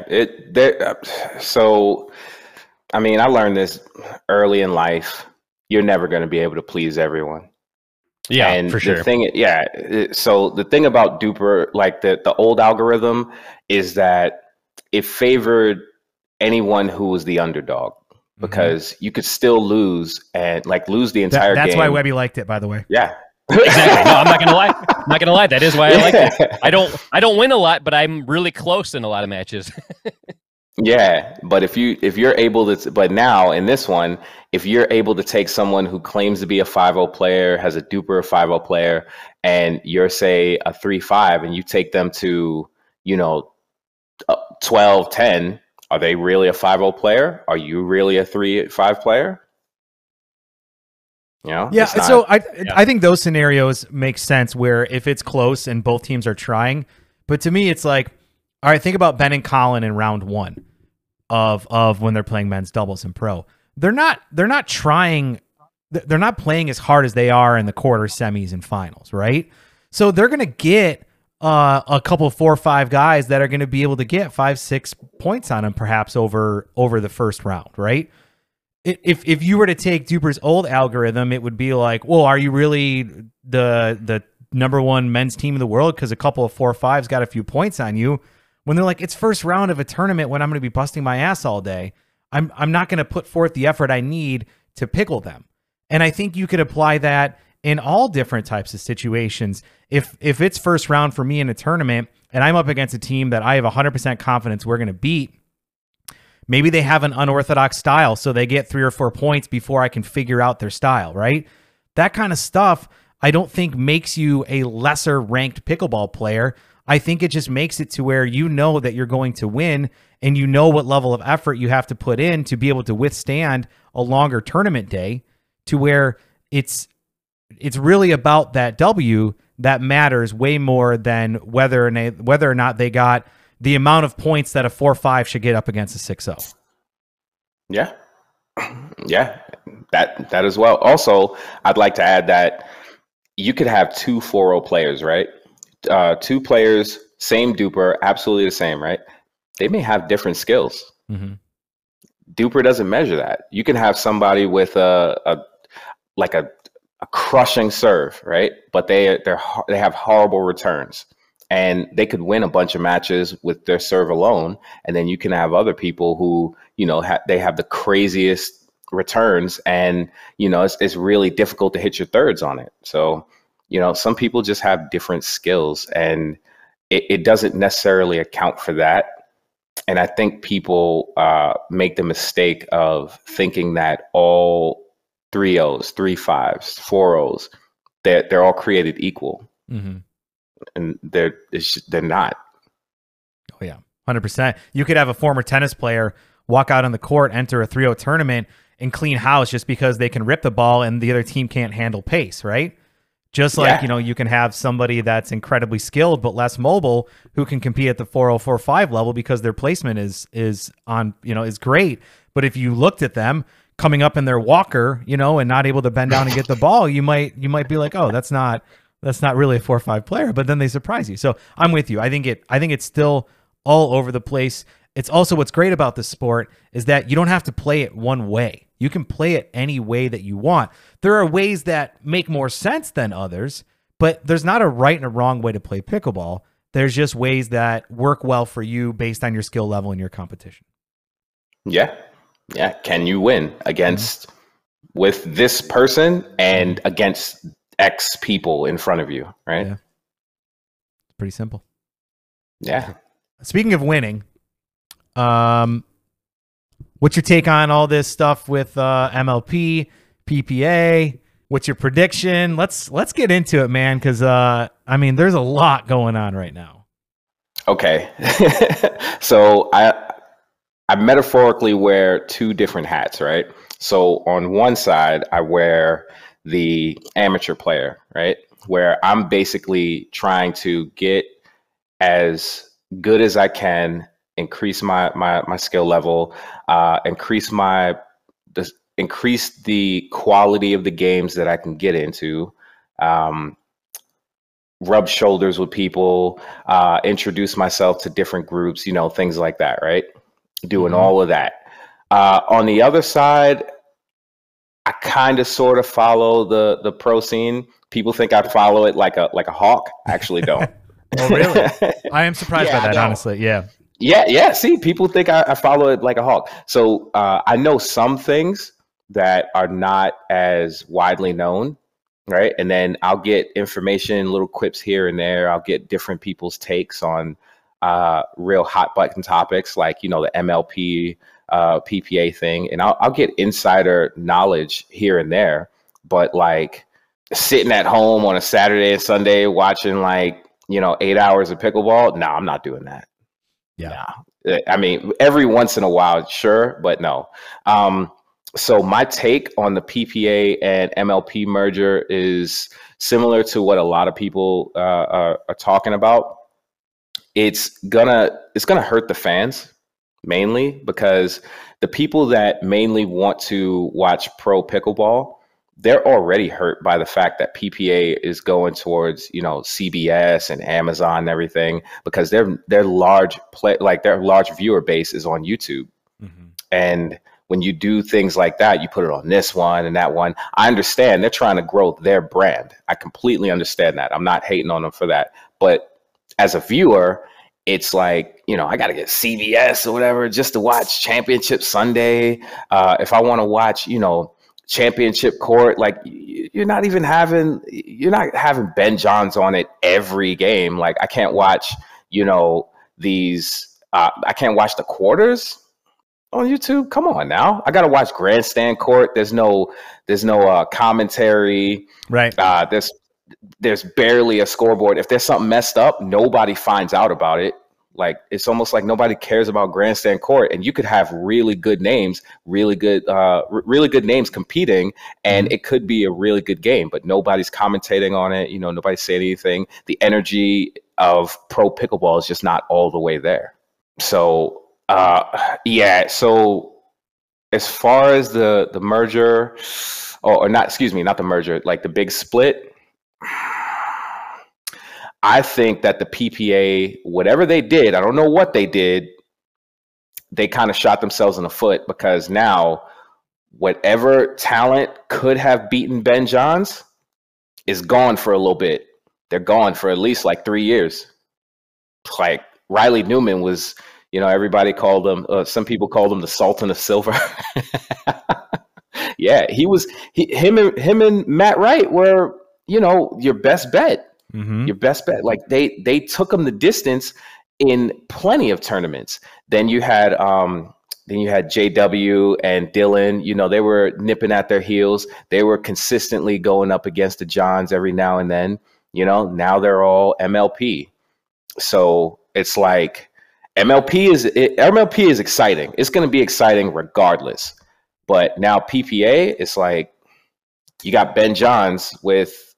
So, I mean, I learned this early in life. You're never going to be able to please everyone. Yeah, and for sure. So the thing about Duper, like the old algorithm, is that it favored anyone who was the underdog, because you could still lose and like lose the entire game. That's why Webby liked it, by the way. Yeah. Exactly. No, I'm not gonna lie. That is why I like it. I don't win a lot, but I'm really close in a lot of matches. Yeah, but if you're able to, but now in this one, if you're able to take someone who claims to be a 5-0 player, has a Duper 5-0 player, and you're say a 3-5, and you take them to 12-10, are they really a 5-0 player? Are you really a 3-5 player? Yeah. So I think those scenarios make sense where if it's close and both teams are trying, but to me it's like, all right, think about Ben and Colin in round one of when they're playing men's doubles in pro. They're not trying. They're not playing as hard as they are in the quarter, semis, and finals, right? So they're going to get a couple 4 or 5 guys that are going to be able to get 5-6 points on them, perhaps over the first round, right? If you were to take Duper's old algorithm, it would be like, well, are you really the number one men's team in the world because a couple of 4 or 5s got a few points on you? When they're like, it's first round of a tournament when I'm going to be busting my ass all day. I'm not going to put forth the effort I need to pickle them. And I think you could apply that in all different types of situations. If it's first round for me in a tournament and I'm up against a team that I have 100% confidence we're going to beat, maybe they have an unorthodox style, so they get 3 or 4 points before I can figure out their style, right? That kind of stuff I don't think makes you a lesser ranked pickleball player. I think it just makes it to where you know that you're going to win and you know what level of effort you have to put in to be able to withstand a longer tournament day, to where it's really about that W that matters way more than whether or not they got the amount of points that a 4-5 should get up against a 6-0. Yeah. Yeah, that as well. Also, I'd like to add that you could have 2 4-0 players, right? 2 players, same Duper, absolutely the same, right? They may have different skills. Mm-hmm. Duper doesn't measure that. You can have somebody with a crushing serve, right? But they have horrible returns, and they could win a bunch of matches with their serve alone. And then you can have other people who, they have the craziest returns, and it's really difficult to hit your thirds on it. So, some people just have different skills, and it doesn't necessarily account for that. And I think people make the mistake of thinking that all 3-0s, 3-5s, 4-0s, they're all created equal. Mm-hmm. and they're not. Oh yeah, 100%. You could have a former tennis player walk out on the court, enter a 3-0 tournament, and clean house just because they can rip the ball and the other team can't handle pace, right? Just like, you can have somebody that's incredibly skilled but less mobile who can compete at the 4.045 level because their placement is on, is great. But if you looked at them coming up in their walker, and not able to bend down and get the ball, you might be like, oh, that's not really a 4-5 player. But then they surprise you. So I'm with you. I think it's still all over the place. It's also what's great about this sport is that you don't have to play it one way. You can play it any way that you want. There are ways that make more sense than others, but there's not a right and a wrong way to play pickleball. There's just ways that work well for you based on your skill level and your competition. Yeah. Yeah. Can you win against with this person and against X people in front of you, right? Yeah. It's pretty simple. Yeah. Speaking of winning, what's your take on all this stuff with MLP, PPA? What's your prediction? Let's get into it, man, because there's a lot going on right now. Okay. So I metaphorically wear two different hats, right? So on one side, I wear the amateur player, right? Where I'm basically trying to get as good as I can, increase my skill level, increase the quality of the games that I can get into, rub shoulders with people, introduce myself to different groups, things like that, right? Doing all of that. On the other side, I kind of sort of follow the pro scene. People think I follow it like a hawk. I actually don't. Oh, really? I am surprised by that, honestly. Yeah. Yeah. See, people think I follow it like a hawk. So I know some things that are not as widely known, right? And then I'll get information, little quips here and there. I'll get different people's takes on real hot button topics like, the MLP, PPA thing. And I'll get insider knowledge here and there. But like sitting at home on a Saturday and Sunday watching 8 hours of pickleball, no, I'm not doing that. Yeah. Nah. I mean, every once in a while, sure, but no. So my take on the PPA and MLP merger is similar to what a lot of people are talking about. It's gonna hurt the fans mainly because the people that mainly want to watch pro pickleball, they're already hurt by the fact that PPA is going towards, CBS and Amazon and everything because their large viewer base is on YouTube. Mm-hmm. And when you do things like that, you put it on this one and that one. I understand they're trying to grow their brand. I completely understand that. I'm not hating on them for that. But as a viewer, it's like, I got to get CBS or whatever just to watch Championship Sunday. If I want to watch, Championship Court, like you're not having Ben Johns on it every game. Like I can't watch, I can't watch the quarters on YouTube. Come on now. I got to watch Grandstand Court. There's no commentary. Right. There's barely a scoreboard. If there's something messed up, nobody finds out about it. Like it's almost like nobody cares about Grandstand Court, and you could have really good names competing, and it could be a really good game, but nobody's commentating on it. Nobody's saying anything. The energy of pro pickleball is just not all the way there. So, So as far as the merger, or not, excuse me, not the merger, like the big split. I think that the PPA, whatever they did, I don't know what they did, they kind of shot themselves in the foot because now whatever talent could have beaten Ben Johns is gone for a little bit. They're gone for at least 3 years. Like Riley Newman was, everybody called him, some people called him the Sultan of Silver. Yeah, him and Matt Wright were, your best bet. Mm-hmm. Your best bet. Like they took him the distance in plenty of tournaments. Then you had JW and Dylan. They were nipping at their heels. They were consistently going up against the Johns every now and then. now they're all MLP. So it's like MLP is exciting. It's going to be exciting regardless. But now PPA, it's like you got Ben Johns with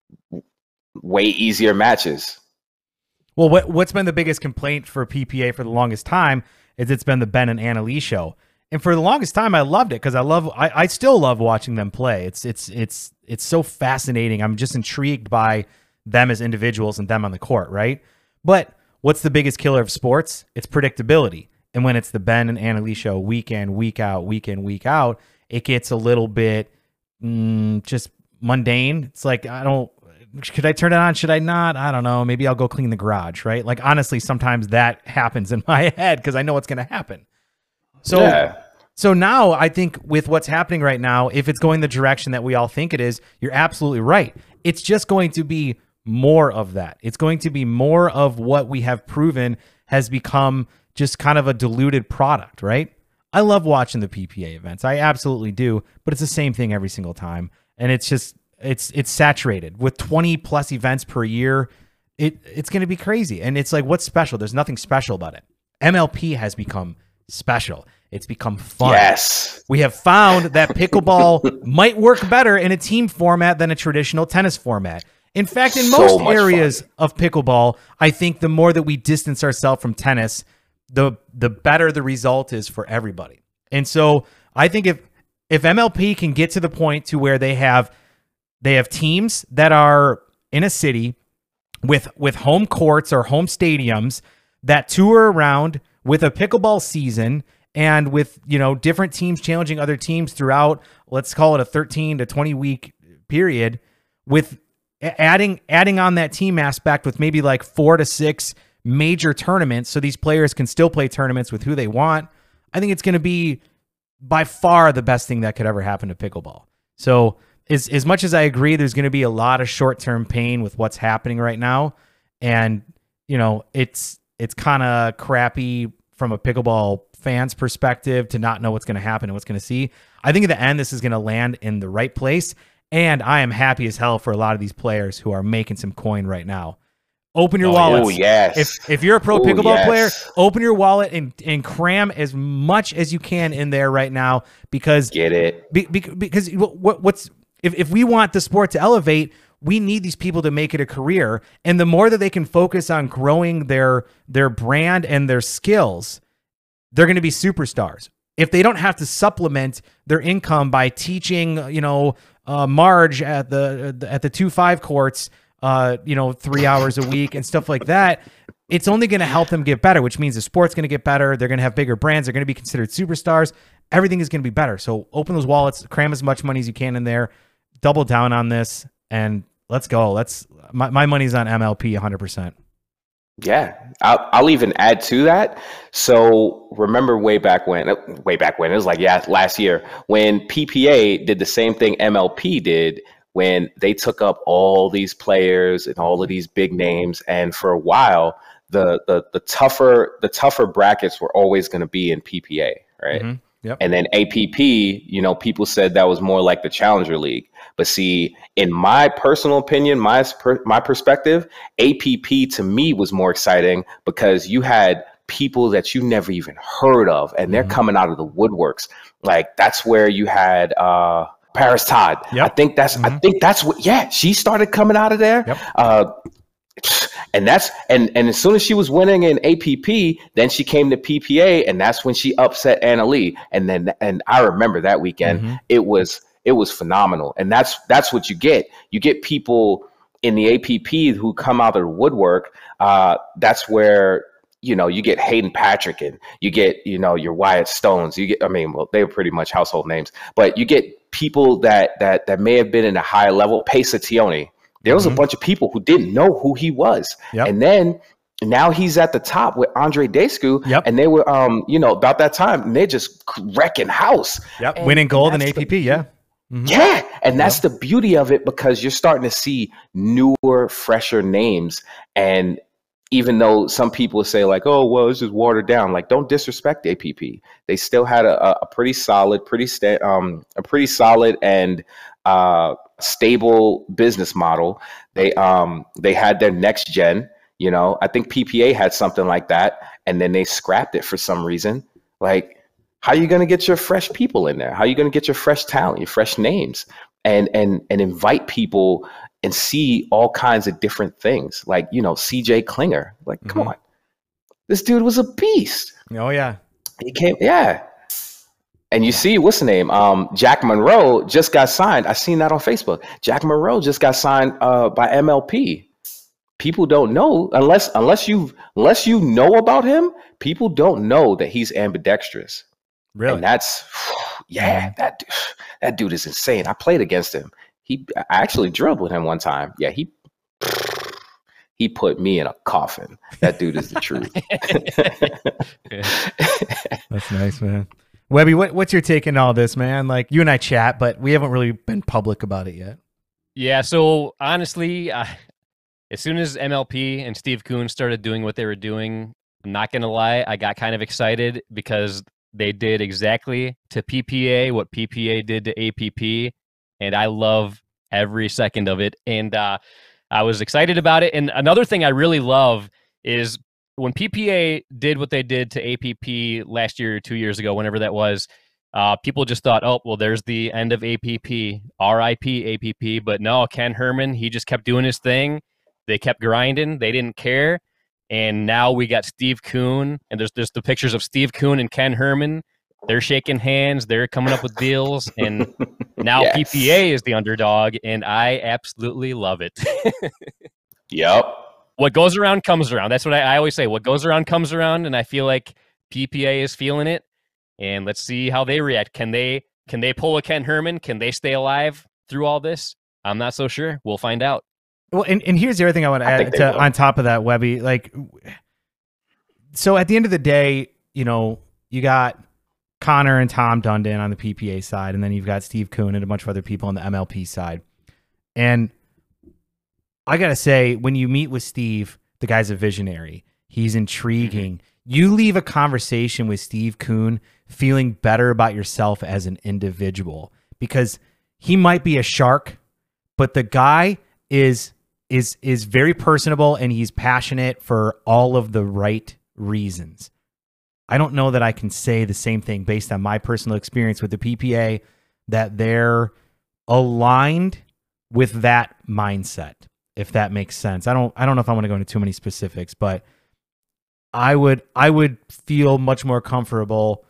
way easier matches. Well, what's been the biggest complaint for PPA for the longest time is it's been the Ben and Anna Leigh show. And for the longest time, I loved it because I still love watching them play. It's so fascinating. I'm just intrigued by them as individuals and them on the court, right? But what's the biggest killer of sports? It's predictability. And when it's the Ben and Anna Leigh show week in, week out, it gets a little bit just mundane. It's like, should I turn it on? Should I not? I don't know. Maybe I'll go clean the garage, right? Like, honestly, sometimes that happens in my head because I know what's going to happen. So now I think with what's happening right now, if it's going the direction that we all think it is, you're absolutely right. It's just going to be more of that. It's going to be more of what we have proven has become just kind of a diluted product, right? I love watching the PPA events. I absolutely do, but it's the same thing every single time. And it's just, it's saturated with 20 plus events per year. It's going to be crazy. And it's like, what's special? There's nothing special about it. MLP has become special. It's become fun. Yes. We have found that pickleball might work better in a team format than a traditional tennis format. In fact, in most areas of pickleball, I think the more that we distance ourselves from tennis, the better the result is for everybody. And so I think if MLP can get to the point to where they have teams that are in a city with home courts or home stadiums that tour around with a pickleball season and with, different teams challenging other teams throughout, let's call it a 13 to 20 week period, with adding on that team aspect with maybe like 4 to 6 major tournaments so these players can still play tournaments with who they want. I think it's going to be by far the best thing that could ever happen to pickleball. So as much as I agree there's going to be a lot of short-term pain with what's happening right now, and it's kind of crappy from a pickleball fan's perspective to not know what's going to happen and what's going to see. I think at the end this is going to land in the right place, and I am happy as hell for a lot of these players who are making some coin right now. Open your wallets. Oh, yes. If you're a pro pickleball player, open your wallet and cram as much as you can in there right now, because get it. Because if we want the sport to elevate, we need these people to make it a career. And the more that they can focus on growing their brand and their skills, they're going to be superstars. If they don't have to supplement their income by teaching, Marge at the 2-5 courts, 3 hours a week and stuff like that, it's only going to help them get better, which means the sport's going to get better. They're going to have bigger brands. They're going to be considered superstars. Everything is going to be better. So open those wallets, cram as much money as you can in there, double down on this, and let's go. My money's on MLP 100%. Yeah, I'll even add to that. So remember way back when, it was like, last year, when PPA did the same thing MLP did, when they took up all these players and all of these big names. And for a while, the tougher brackets were always going to be in PPA, right? Mm-hmm. Yep. And then APP, people said that was more like the Challenger League. But see, in my personal opinion, my perspective, APP to me was more exciting because you had people that you never even heard of, and they're coming out of the woodworks. Like, that's where you had Paris Todd. Yep. I think that's what. Yeah, she started coming out of there. Yep. And as soon as she was winning in APP, then she came to PPA, and that's when she upset Anna Leigh. And I remember that weekend. It was phenomenal. And that's what you get. You get people in the APP who come out of the woodwork. That's where you get Hayden Patrick, and you get your Wyatt Stones. They were pretty much household names, but you get people that may have been in a high level. Pesa Tioni. There was a bunch of people who didn't know who he was. Yep. And then now he's at the top with Andre Descu. Yep. And they were, about that time, and they're just wrecking house. Yep. Winning gold in APP, yeah. Mm-hmm. Yeah. And that's the beauty of it, because you're starting to see newer, fresher names. And even though some people say like, oh, well, it's just watered down, like, don't disrespect APP. They still had a pretty solid and stable business model. They had their next gen. You know, I think PPA had something like that, and then they scrapped it for some reason. Like, how are you going to get your fresh people in there? How are you going to get your fresh talent, your fresh names, and invite people and see all kinds of different things? Like, you know, CJ Klinger. Like, come on, this dude was a beast. Oh yeah, he came. Yeah. And you see, what's the name? Jack Monroe just got signed. I seen that on Facebook. Jack Monroe just got signed by MLP. People don't know unless you know about him. People don't know that he's ambidextrous. Really? And that's that dude is insane. I played against him. I actually drilled with him one time. Yeah, he put me in a coffin. That dude is the truth. That's nice, man. Webby, what's your take on all this, man? Like, you and I chat, but we haven't really been public about it yet. Yeah, so honestly, as soon as MLP and Steve Kuhn started doing what they were doing, I'm not going to lie, I got kind of excited because they did exactly to PPA what PPA did to APP, and I love every second of it. And I was excited about it. And another thing I really love is when PPA did what they did to APP last year or 2 years ago, whenever that was, people just thought, oh, well, there's the end of APP, RIP APP. But no, Ken Herman, he just kept doing his thing. They kept grinding. They didn't care. And now we got Steve Kuhn, and there's the pictures of Steve Kuhn and Ken Herman. They're shaking hands. They're coming up with deals. And now Yes. PPA is the underdog, and I absolutely love it. Yep. What goes around comes around. That's what I always say. What goes around comes around, and I feel like PPA is feeling it. And let's see how they react. Can they pull a Ken Herman? Can they stay alive through all this? I'm not so sure. We'll find out. Well, and here's the other thing I want to add on top of that, Webby. Like, so at the end of the day, you know, you got Connor and Tom Dundon on the PPA side, and then you've got Steve Kuhn and a bunch of other people on the MLP side. And I got to say, when you meet with Steve, the guy's a visionary. He's intriguing. Mm-hmm. You leave a conversation with Steve Kuhn feeling better about yourself as an individual, because he might be a shark, but the guy is very personable, and he's passionate for all of the right reasons. I don't know that I can say the same thing based on my personal experience with the PPA, that they're aligned with that mindset, if that makes sense. I don't know if I want to go into too many specifics, but I would feel much more comfortable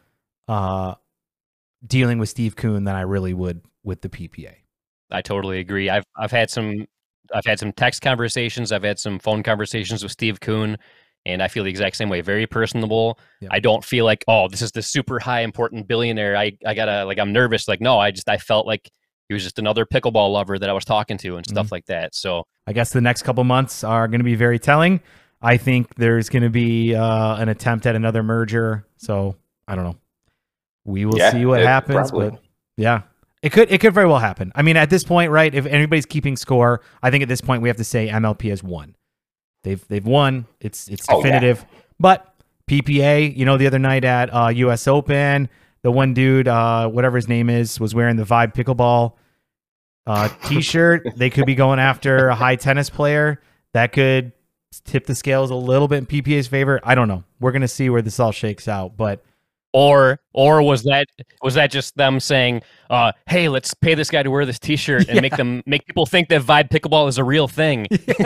dealing with Steve Kuhn than I really would with the PPA. I totally agree. I've had some text conversations. I've had some phone conversations with Steve Kuhn, and I feel the exact same way. Very personable. Yeah. I don't feel like, oh, this is the super high important billionaire. I gotta, like, I'm nervous. Like, no, I felt like he was just another pickleball lover that I was talking to and stuff like that. So I guess the next couple months are going to be very telling. I think there's going to be an attempt at another merger. So I don't know. We will see what happens. Probably. But yeah. It could very well happen. I mean, at this point, right, if anybody's keeping score, I think at this point we have to say MLP has won. They've won. It's definitive. Yeah. But PPA, you know, the other night at US Open, the one dude, whatever his name is, was wearing the Vibe Pickleball t-shirt. They could be going after a high tennis player. That could tip the scales a little bit in PPA's favor. I don't know. We're going to see where this all shakes out, but Or was that just them saying, "Hey, let's pay this guy to wear this T-shirt and make people think that Vibe Pickleball is a real thing"?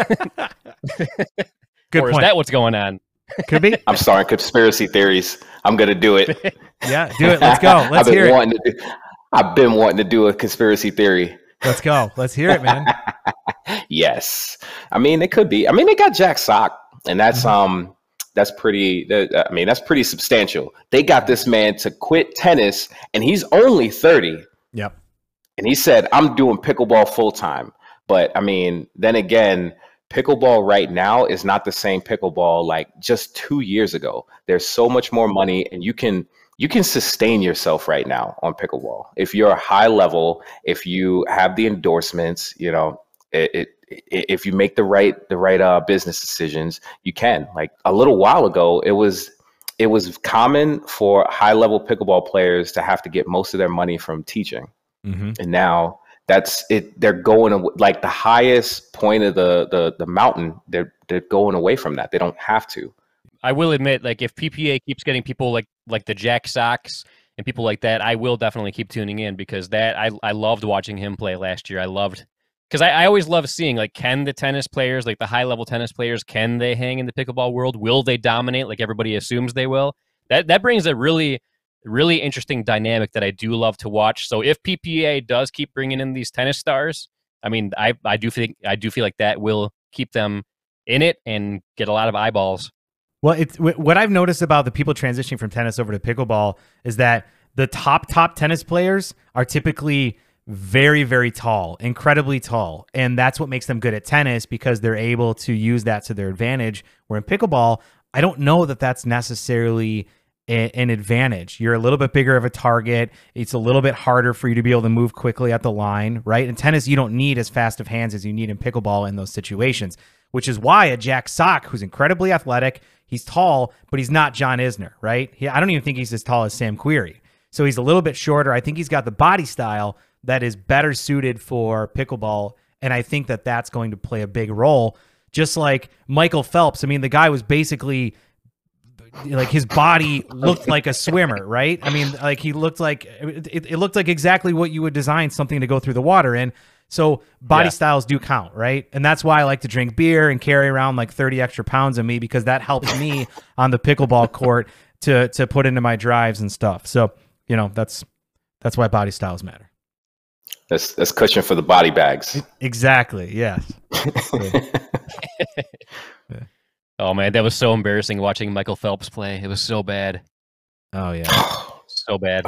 Good or point. Is that what's going on? Could be. I'm starting conspiracy theories. I'm gonna do it. Yeah, do it. Let's go. Let's hear it. I've been wanting to do a conspiracy theory. Let's go. Let's hear it, man. Yes. I mean, it could be. I mean, they got Jack Sock, and that's that's pretty. I mean, that's pretty substantial. They got this man to quit tennis, and he's only 30. Yep. And he said, "I'm doing pickleball full time." But I mean, then again, pickleball right now is not the same pickleball like just 2 years ago. There's so much more money, and you can sustain yourself right now on pickleball. If you're a high level, if you have the endorsements, you know, if you make the right business decisions, you can. Like a little while ago, it was common for high level pickleball players to have to get most of their money from teaching. Mm-hmm. And now That's it. They're going like the highest point of the mountain. They're going away from that. They don't have to. I will admit, like if PPA keeps getting people like the Jack Sox and people like that, I will definitely keep tuning in, because that I loved watching him play last year. I loved, because I always love seeing, like, can the tennis players, like the high level tennis players, can they hang in the pickleball world? Will they dominate like everybody assumes they will? That brings a really interesting dynamic that I do love to watch. So if PPA does keep bringing in these tennis stars, I mean, I do feel like that will keep them in it and get a lot of eyeballs. Well, it's what I've noticed about the people transitioning from tennis over to pickleball is that the top tennis players are typically very, very tall, incredibly tall. And that's what makes them good at tennis, because they're able to use that to their advantage. Where in pickleball, I don't know that that's necessarily an advantage. You're a little bit bigger of a target. It's a little bit harder for you to be able to move quickly at the line, right? In tennis, you don't need as fast of hands as you need in pickleball in those situations, which is why a Jack Sock, who's incredibly athletic, he's tall, but he's not John Isner, right? I don't even think he's as tall as Sam Querrey. So he's a little bit shorter. I think he's got the body style that is better suited for pickleball, and I think that that's going to play a big role. Just like Michael Phelps, I mean, the guy was basically, like, his body looked like a swimmer, right? I mean, like, he looked like, it looked like exactly what you would design something to go through the water in. So body styles do count, right? And that's why I like to drink beer and carry around like 30 extra pounds of me, because that helps me on the pickleball court to put into my drives and stuff. So, you know, that's why body styles matter. That's cushion for the body bags. Exactly. Yes. Oh man, that was so embarrassing watching Michael Phelps play. It was so bad. Oh yeah. So bad.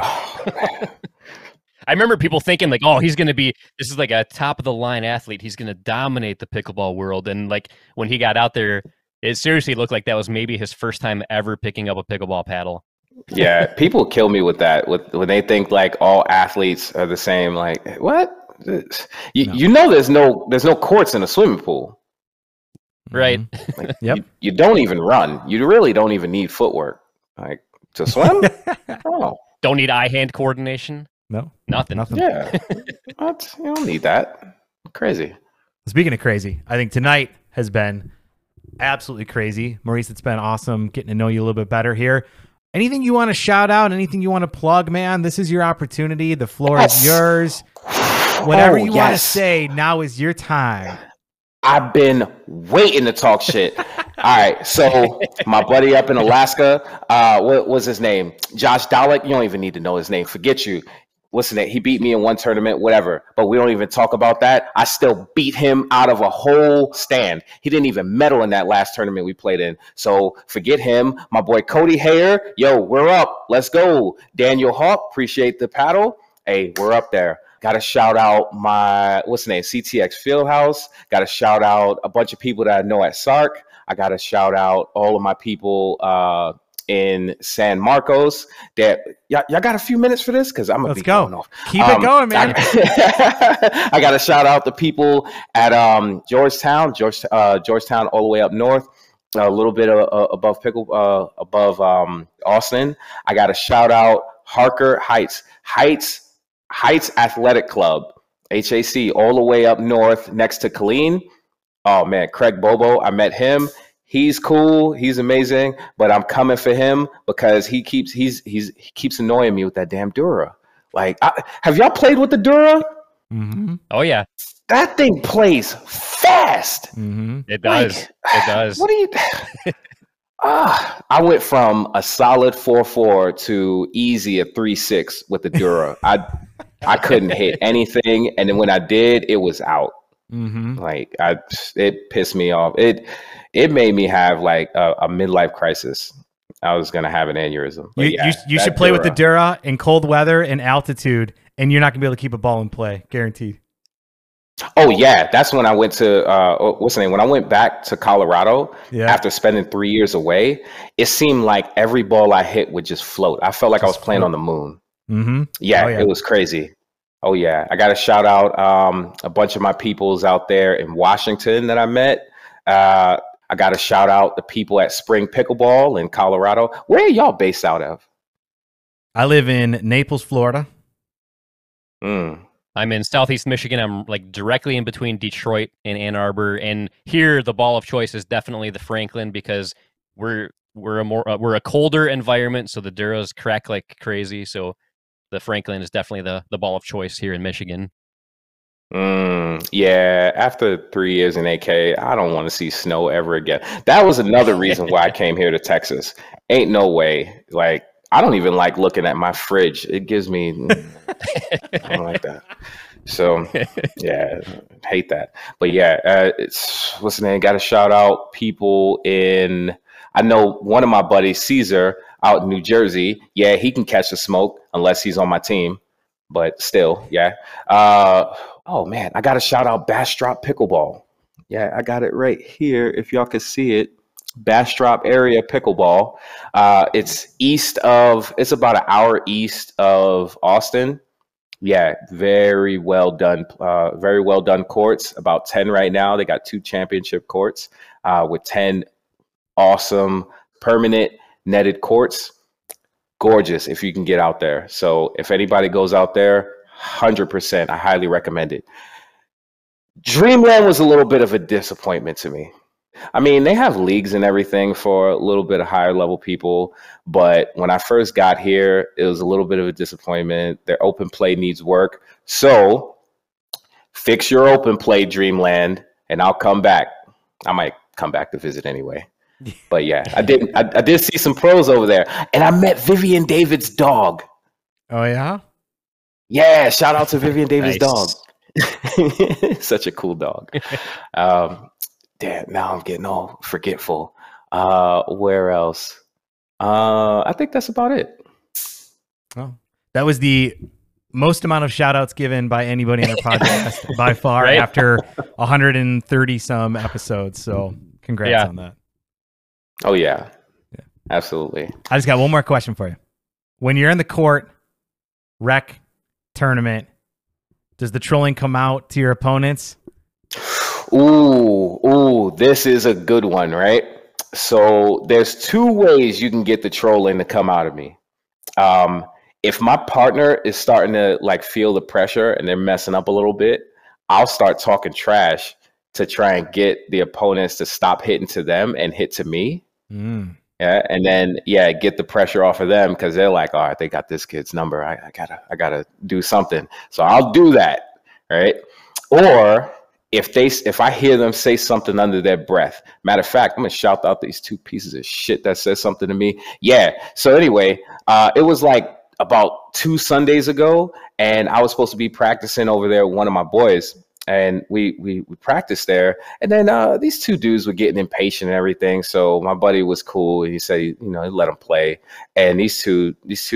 I remember people thinking like, oh, this is like a top of the line athlete. He's going to dominate the pickleball world. And like when he got out there, it seriously looked like that was maybe his first time ever picking up a pickleball paddle. Yeah, people kill me with that. When they think like all athletes are the same. Like, what? You know, there's no courts in a swimming pool. Right. Like, Yep. You don't even run. You really don't even need footwork. Like, to swim? Oh. Don't need eye-hand coordination. No. Nothing. Yeah. What? You don't need that. Crazy. Speaking of crazy, I think tonight has been absolutely crazy. Maurice, it's been awesome getting to know you a little bit better here. Anything you want to shout out? Anything you want to plug, man? This is your opportunity. The floor is yours. Whatever you want to say, now is your time. I've been waiting to talk shit. All right, so my buddy up in Alaska, what was his name? Josh Dalek. You don't even need to know his name. Forget you. Listen, he beat me in one tournament, whatever. But we don't even talk about that. I still beat him out of a whole stand. He didn't even medal in that last tournament we played in. So forget him. My boy Cody Hayer, yo, we're up. Let's go. Daniel Hawk, appreciate the paddle. Hey, we're up there. Got to shout out my, what's the name, CTX Fieldhouse. Got to shout out a bunch of people that I know at SARC. I got to shout out all of my people in San Marcos. That y'all got a few minutes for this? Because I'm going to be going off. Keep it going, man. I got to shout out the people at Georgetown all the way up north. A little bit above Austin. I got to shout out Harker Heights Athletic Club, HAC, all the way up north next to Colleen. Oh man, Craig Bobo, I met him. He's cool, he's amazing, but I'm coming for him because he keeps annoying me with that damn Dura. Like, have y'all played with the Dura? Mm-hmm. Oh yeah, that thing plays fast. Mm-hmm. It does. Like, it does. What are you? I went from a solid 4-4 to easy at 3-6 with the Dura. I couldn't hit anything, and then when I did, it was out. Mm-hmm. Like it pissed me off. It made me have like a midlife crisis. I was gonna have an aneurysm. You should play with the Dura in cold weather and altitude, and you're not gonna be able to keep a ball in play, guaranteed. Oh yeah, that's when I went to what's the name? When I went back to Colorado after spending 3 years away, it seemed like every ball I hit would just float. I felt like I was playing on the moon. Mm-hmm. Yeah, it was crazy. Oh yeah, I got to shout out a bunch of my peoples out there in Washington that I met. I got to shout out the people at Spring Pickleball in Colorado. Where are y'all based out of? I live in Naples, Florida. I'm in Southeast Michigan. I'm like directly in between Detroit and Ann Arbor, and here the ball of choice is definitely the Franklin because we're a colder environment, so the Duros crack like crazy. So the Franklin is definitely the ball of choice here in Michigan. Yeah, after 3 years in AK, I don't want to see snow ever again. That was another reason why I came here to Texas. Ain't no way. Like, I don't even like looking at my fridge. It gives me, I don't like that. So, yeah, hate that. But yeah, what's the name? Got to shout out people I know one of my buddies, Caesar, out in New Jersey. Yeah, he can catch the smoke unless he's on my team. But still, yeah. Oh man, I got to shout out Bastrop Pickleball. Yeah, I got it right here. If y'all could see it, Bastrop area pickleball. It's about an hour east of Austin. Yeah, very well done. Very well done courts. About 10 right now. They got 2 championship courts with 10 awesome permanent netted courts. Gorgeous if you can get out there. So if anybody goes out there, 100%, I highly recommend it. Dreamland was a little bit of a disappointment to me. I mean, they have leagues and everything for a little bit of higher level people, but when I first got here, it was a little bit of a disappointment. Their open play needs work. So fix your open play, Dreamland, and I'll come back. I might come back to visit anyway. But yeah, I did see some pros over there, and I met Vivian David's dog. Oh yeah? Yeah, shout out to Vivian David's Nice. dog. Such a cool dog. Damn, now I'm getting all forgetful. Where else? I think that's about it. Oh, that was the most amount of shout outs given by anybody in our podcast by far Right? after 130 some episodes. So congrats Yeah. on that. Oh yeah, absolutely. I just got one more question for you. When you're in the court, rec, tournament, does the trolling come out to your opponents? Ooh, this is a good one, right? So there's 2 ways you can get the trolling to come out of me. If my partner is starting to like feel the pressure and they're messing up a little bit, I'll start talking trash to try and get the opponents to stop hitting to them and hit to me. Yeah, and then get the pressure off of them because they're like, all right, they got this kid's number. I gotta do something. So I'll do that, right? Or if I hear them say something under their breath, matter of fact, I'm gonna shout out these 2 pieces of shit that says something to me. Yeah. So anyway, it was like about 2 Sundays ago, and I was supposed to be practicing over there with one of my boys. And we practiced there, and then these 2 dudes were getting impatient and everything. So my buddy was cool, and he said, he let them play. And these two,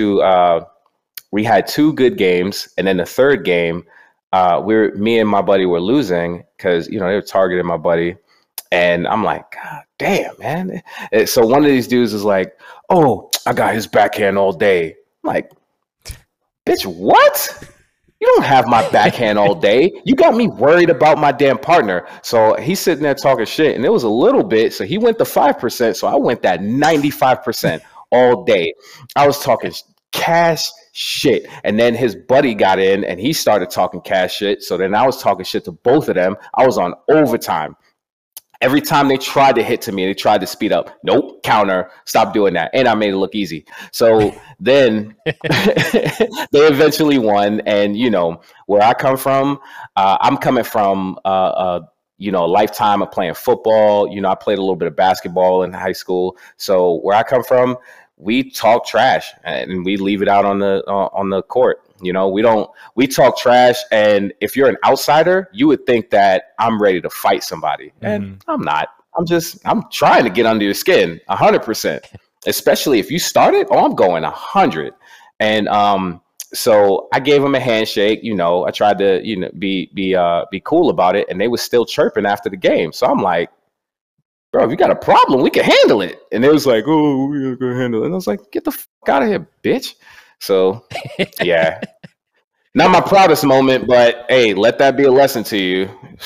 we had 2 good games, and then the third game, me and my buddy were losing because they were targeting my buddy, and I'm like, God damn, man. And so one of these dudes is like, oh, I got his backhand all day. I'm like, bitch, what? You don't have my backhand all day. You got me worried about my damn partner. So he's sitting there talking shit, and it was a little bit. So he went to 5%. So I went that 95% all day. I was talking cash shit. And then his buddy got in, and he started talking cash shit. So then I was talking shit to both of them. I was on overtime. Every time they tried to hit to me, they tried to speed up. Nope, counter, stop doing that. And I made it look easy. So then they eventually won. And, where I come from, I'm coming from, a lifetime of playing football. I played a little bit of basketball in high school. So where I come from, we talk trash and we leave it out on the court. We talk trash, and if you're an outsider, you would think that I'm ready to fight somebody, and I'm not. I'm trying to get under your skin 100%, especially if you started. Oh, I'm going 100. And so I gave him a handshake. I tried to be cool about it, and they were still chirping after the game. So I'm like, bro, if you got a problem, we can handle it. And they was like, oh, we're gonna handle it. And I was like, get the fuck out of here, bitch. So, yeah, not my proudest moment, but hey, let that be a lesson to you.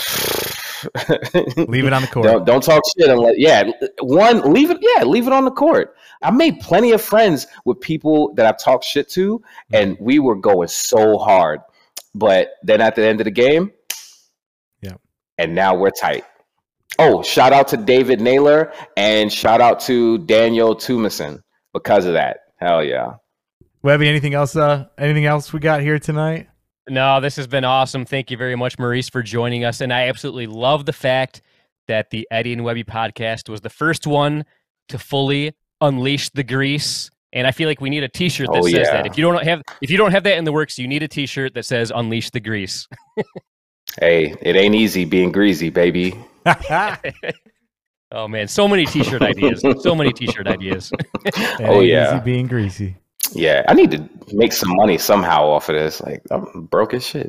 Leave it on the court. Don't talk shit. Leave it on the court. I made plenty of friends with people that I've talked shit to, and we were going so hard. but then at the end of the game, yeah. And now we're tight. Oh, shout out to David Naylor and shout out to Daniel Tumison because of that. Hell yeah. Webby, anything else we got here tonight? No, this has been awesome. Thank you very much, Maurice, for joining us. And I absolutely love the fact that the Eddie and Webby podcast was the first one to fully unleash the grease. And I feel like we need a T-shirt that says that. If you don't have that in the works, you need a T-shirt that says "Unleash the Grease." Hey, it ain't easy being greasy, baby. Oh man, so many T-shirt ideas. So many T-shirt ideas. Oh yeah, easy being greasy. Yeah, I need to make some money somehow off of this. Like I'm broke as shit.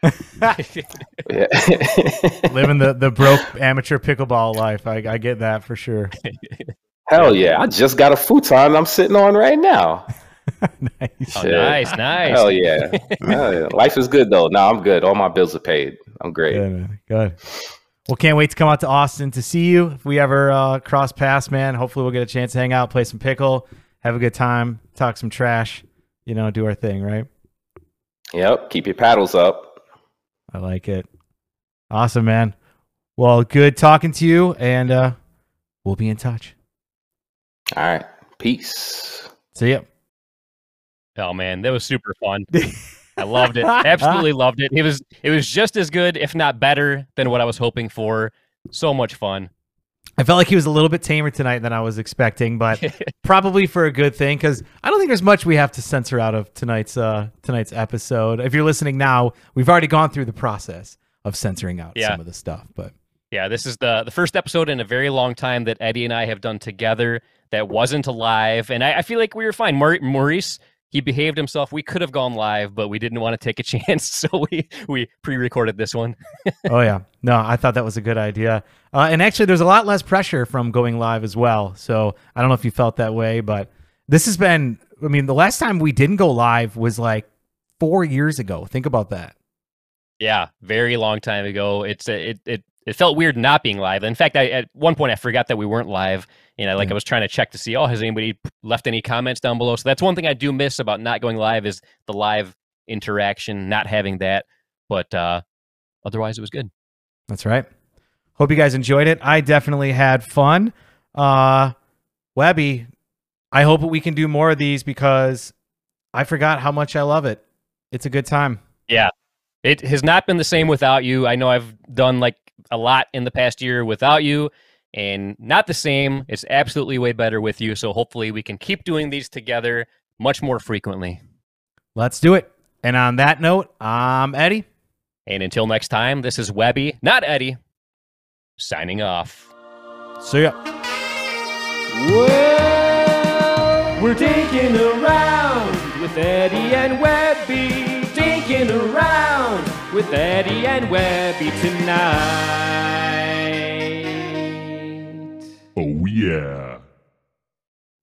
Yeah. Living the broke amateur pickleball life. I get that for sure. Hell yeah! I just got a futon I'm sitting on right now. Nice. Oh, nice. Hell yeah. Hell yeah. Life is good though. No, I'm good. All my bills are paid. I'm great. Good, man. Good. Well, can't wait to come out to Austin to see you. If we ever cross paths, man, hopefully we'll get a chance to hang out, play some pickle, have a good time, talk some trash, do our thing, right? Yep. Keep your paddles up. I like it. Awesome, man. Well, good talking to you, and we'll be in touch. All right. Peace. See ya. Oh man, that was super fun. I loved it. Absolutely loved it. It was just as good, if not better, than what I was hoping for. So much fun. I felt like he was a little bit tamer tonight than I was expecting, but probably for a good thing, because I don't think there's much we have to censor out of tonight's episode. If you're listening now, we've already gone through the process of censoring out some of the stuff. But yeah, this is the first episode in a very long time that Eddie and I have done together that wasn't live, and I feel like we were fine. Maurice, he behaved himself. We could have gone live, but we didn't want to take a chance, so we pre-recorded this one. Oh yeah, no, I thought that was a good idea. And actually, there's a lot less pressure from going live as well. So I don't know if you felt that way, but this has been. I mean, the last time we didn't go live was like 4 years ago. Think about that. Yeah, very long time ago. It felt weird not being live. In fact, at one point I forgot that we weren't live, and I was trying to check to see, has anybody left any comments down below? So that's one thing I do miss about not going live is the live interaction, not having that. But otherwise, it was good. That's right. Hope you guys enjoyed it. I definitely had fun. Webby, I hope we can do more of these because I forgot how much I love it. It's a good time. Yeah. It has not been the same without you. I know I've done a lot in the past year without you, and not the same. It's absolutely way better with you. So hopefully we can keep doing these together much more frequently. Let's do it. And on that note, I'm Eddie. And until next time, this is Webby, not Eddie, signing off. See ya. Well, we're dinking around with Eddie and Webby. Dinking around with Eddie and Webby tonight. Oh yeah.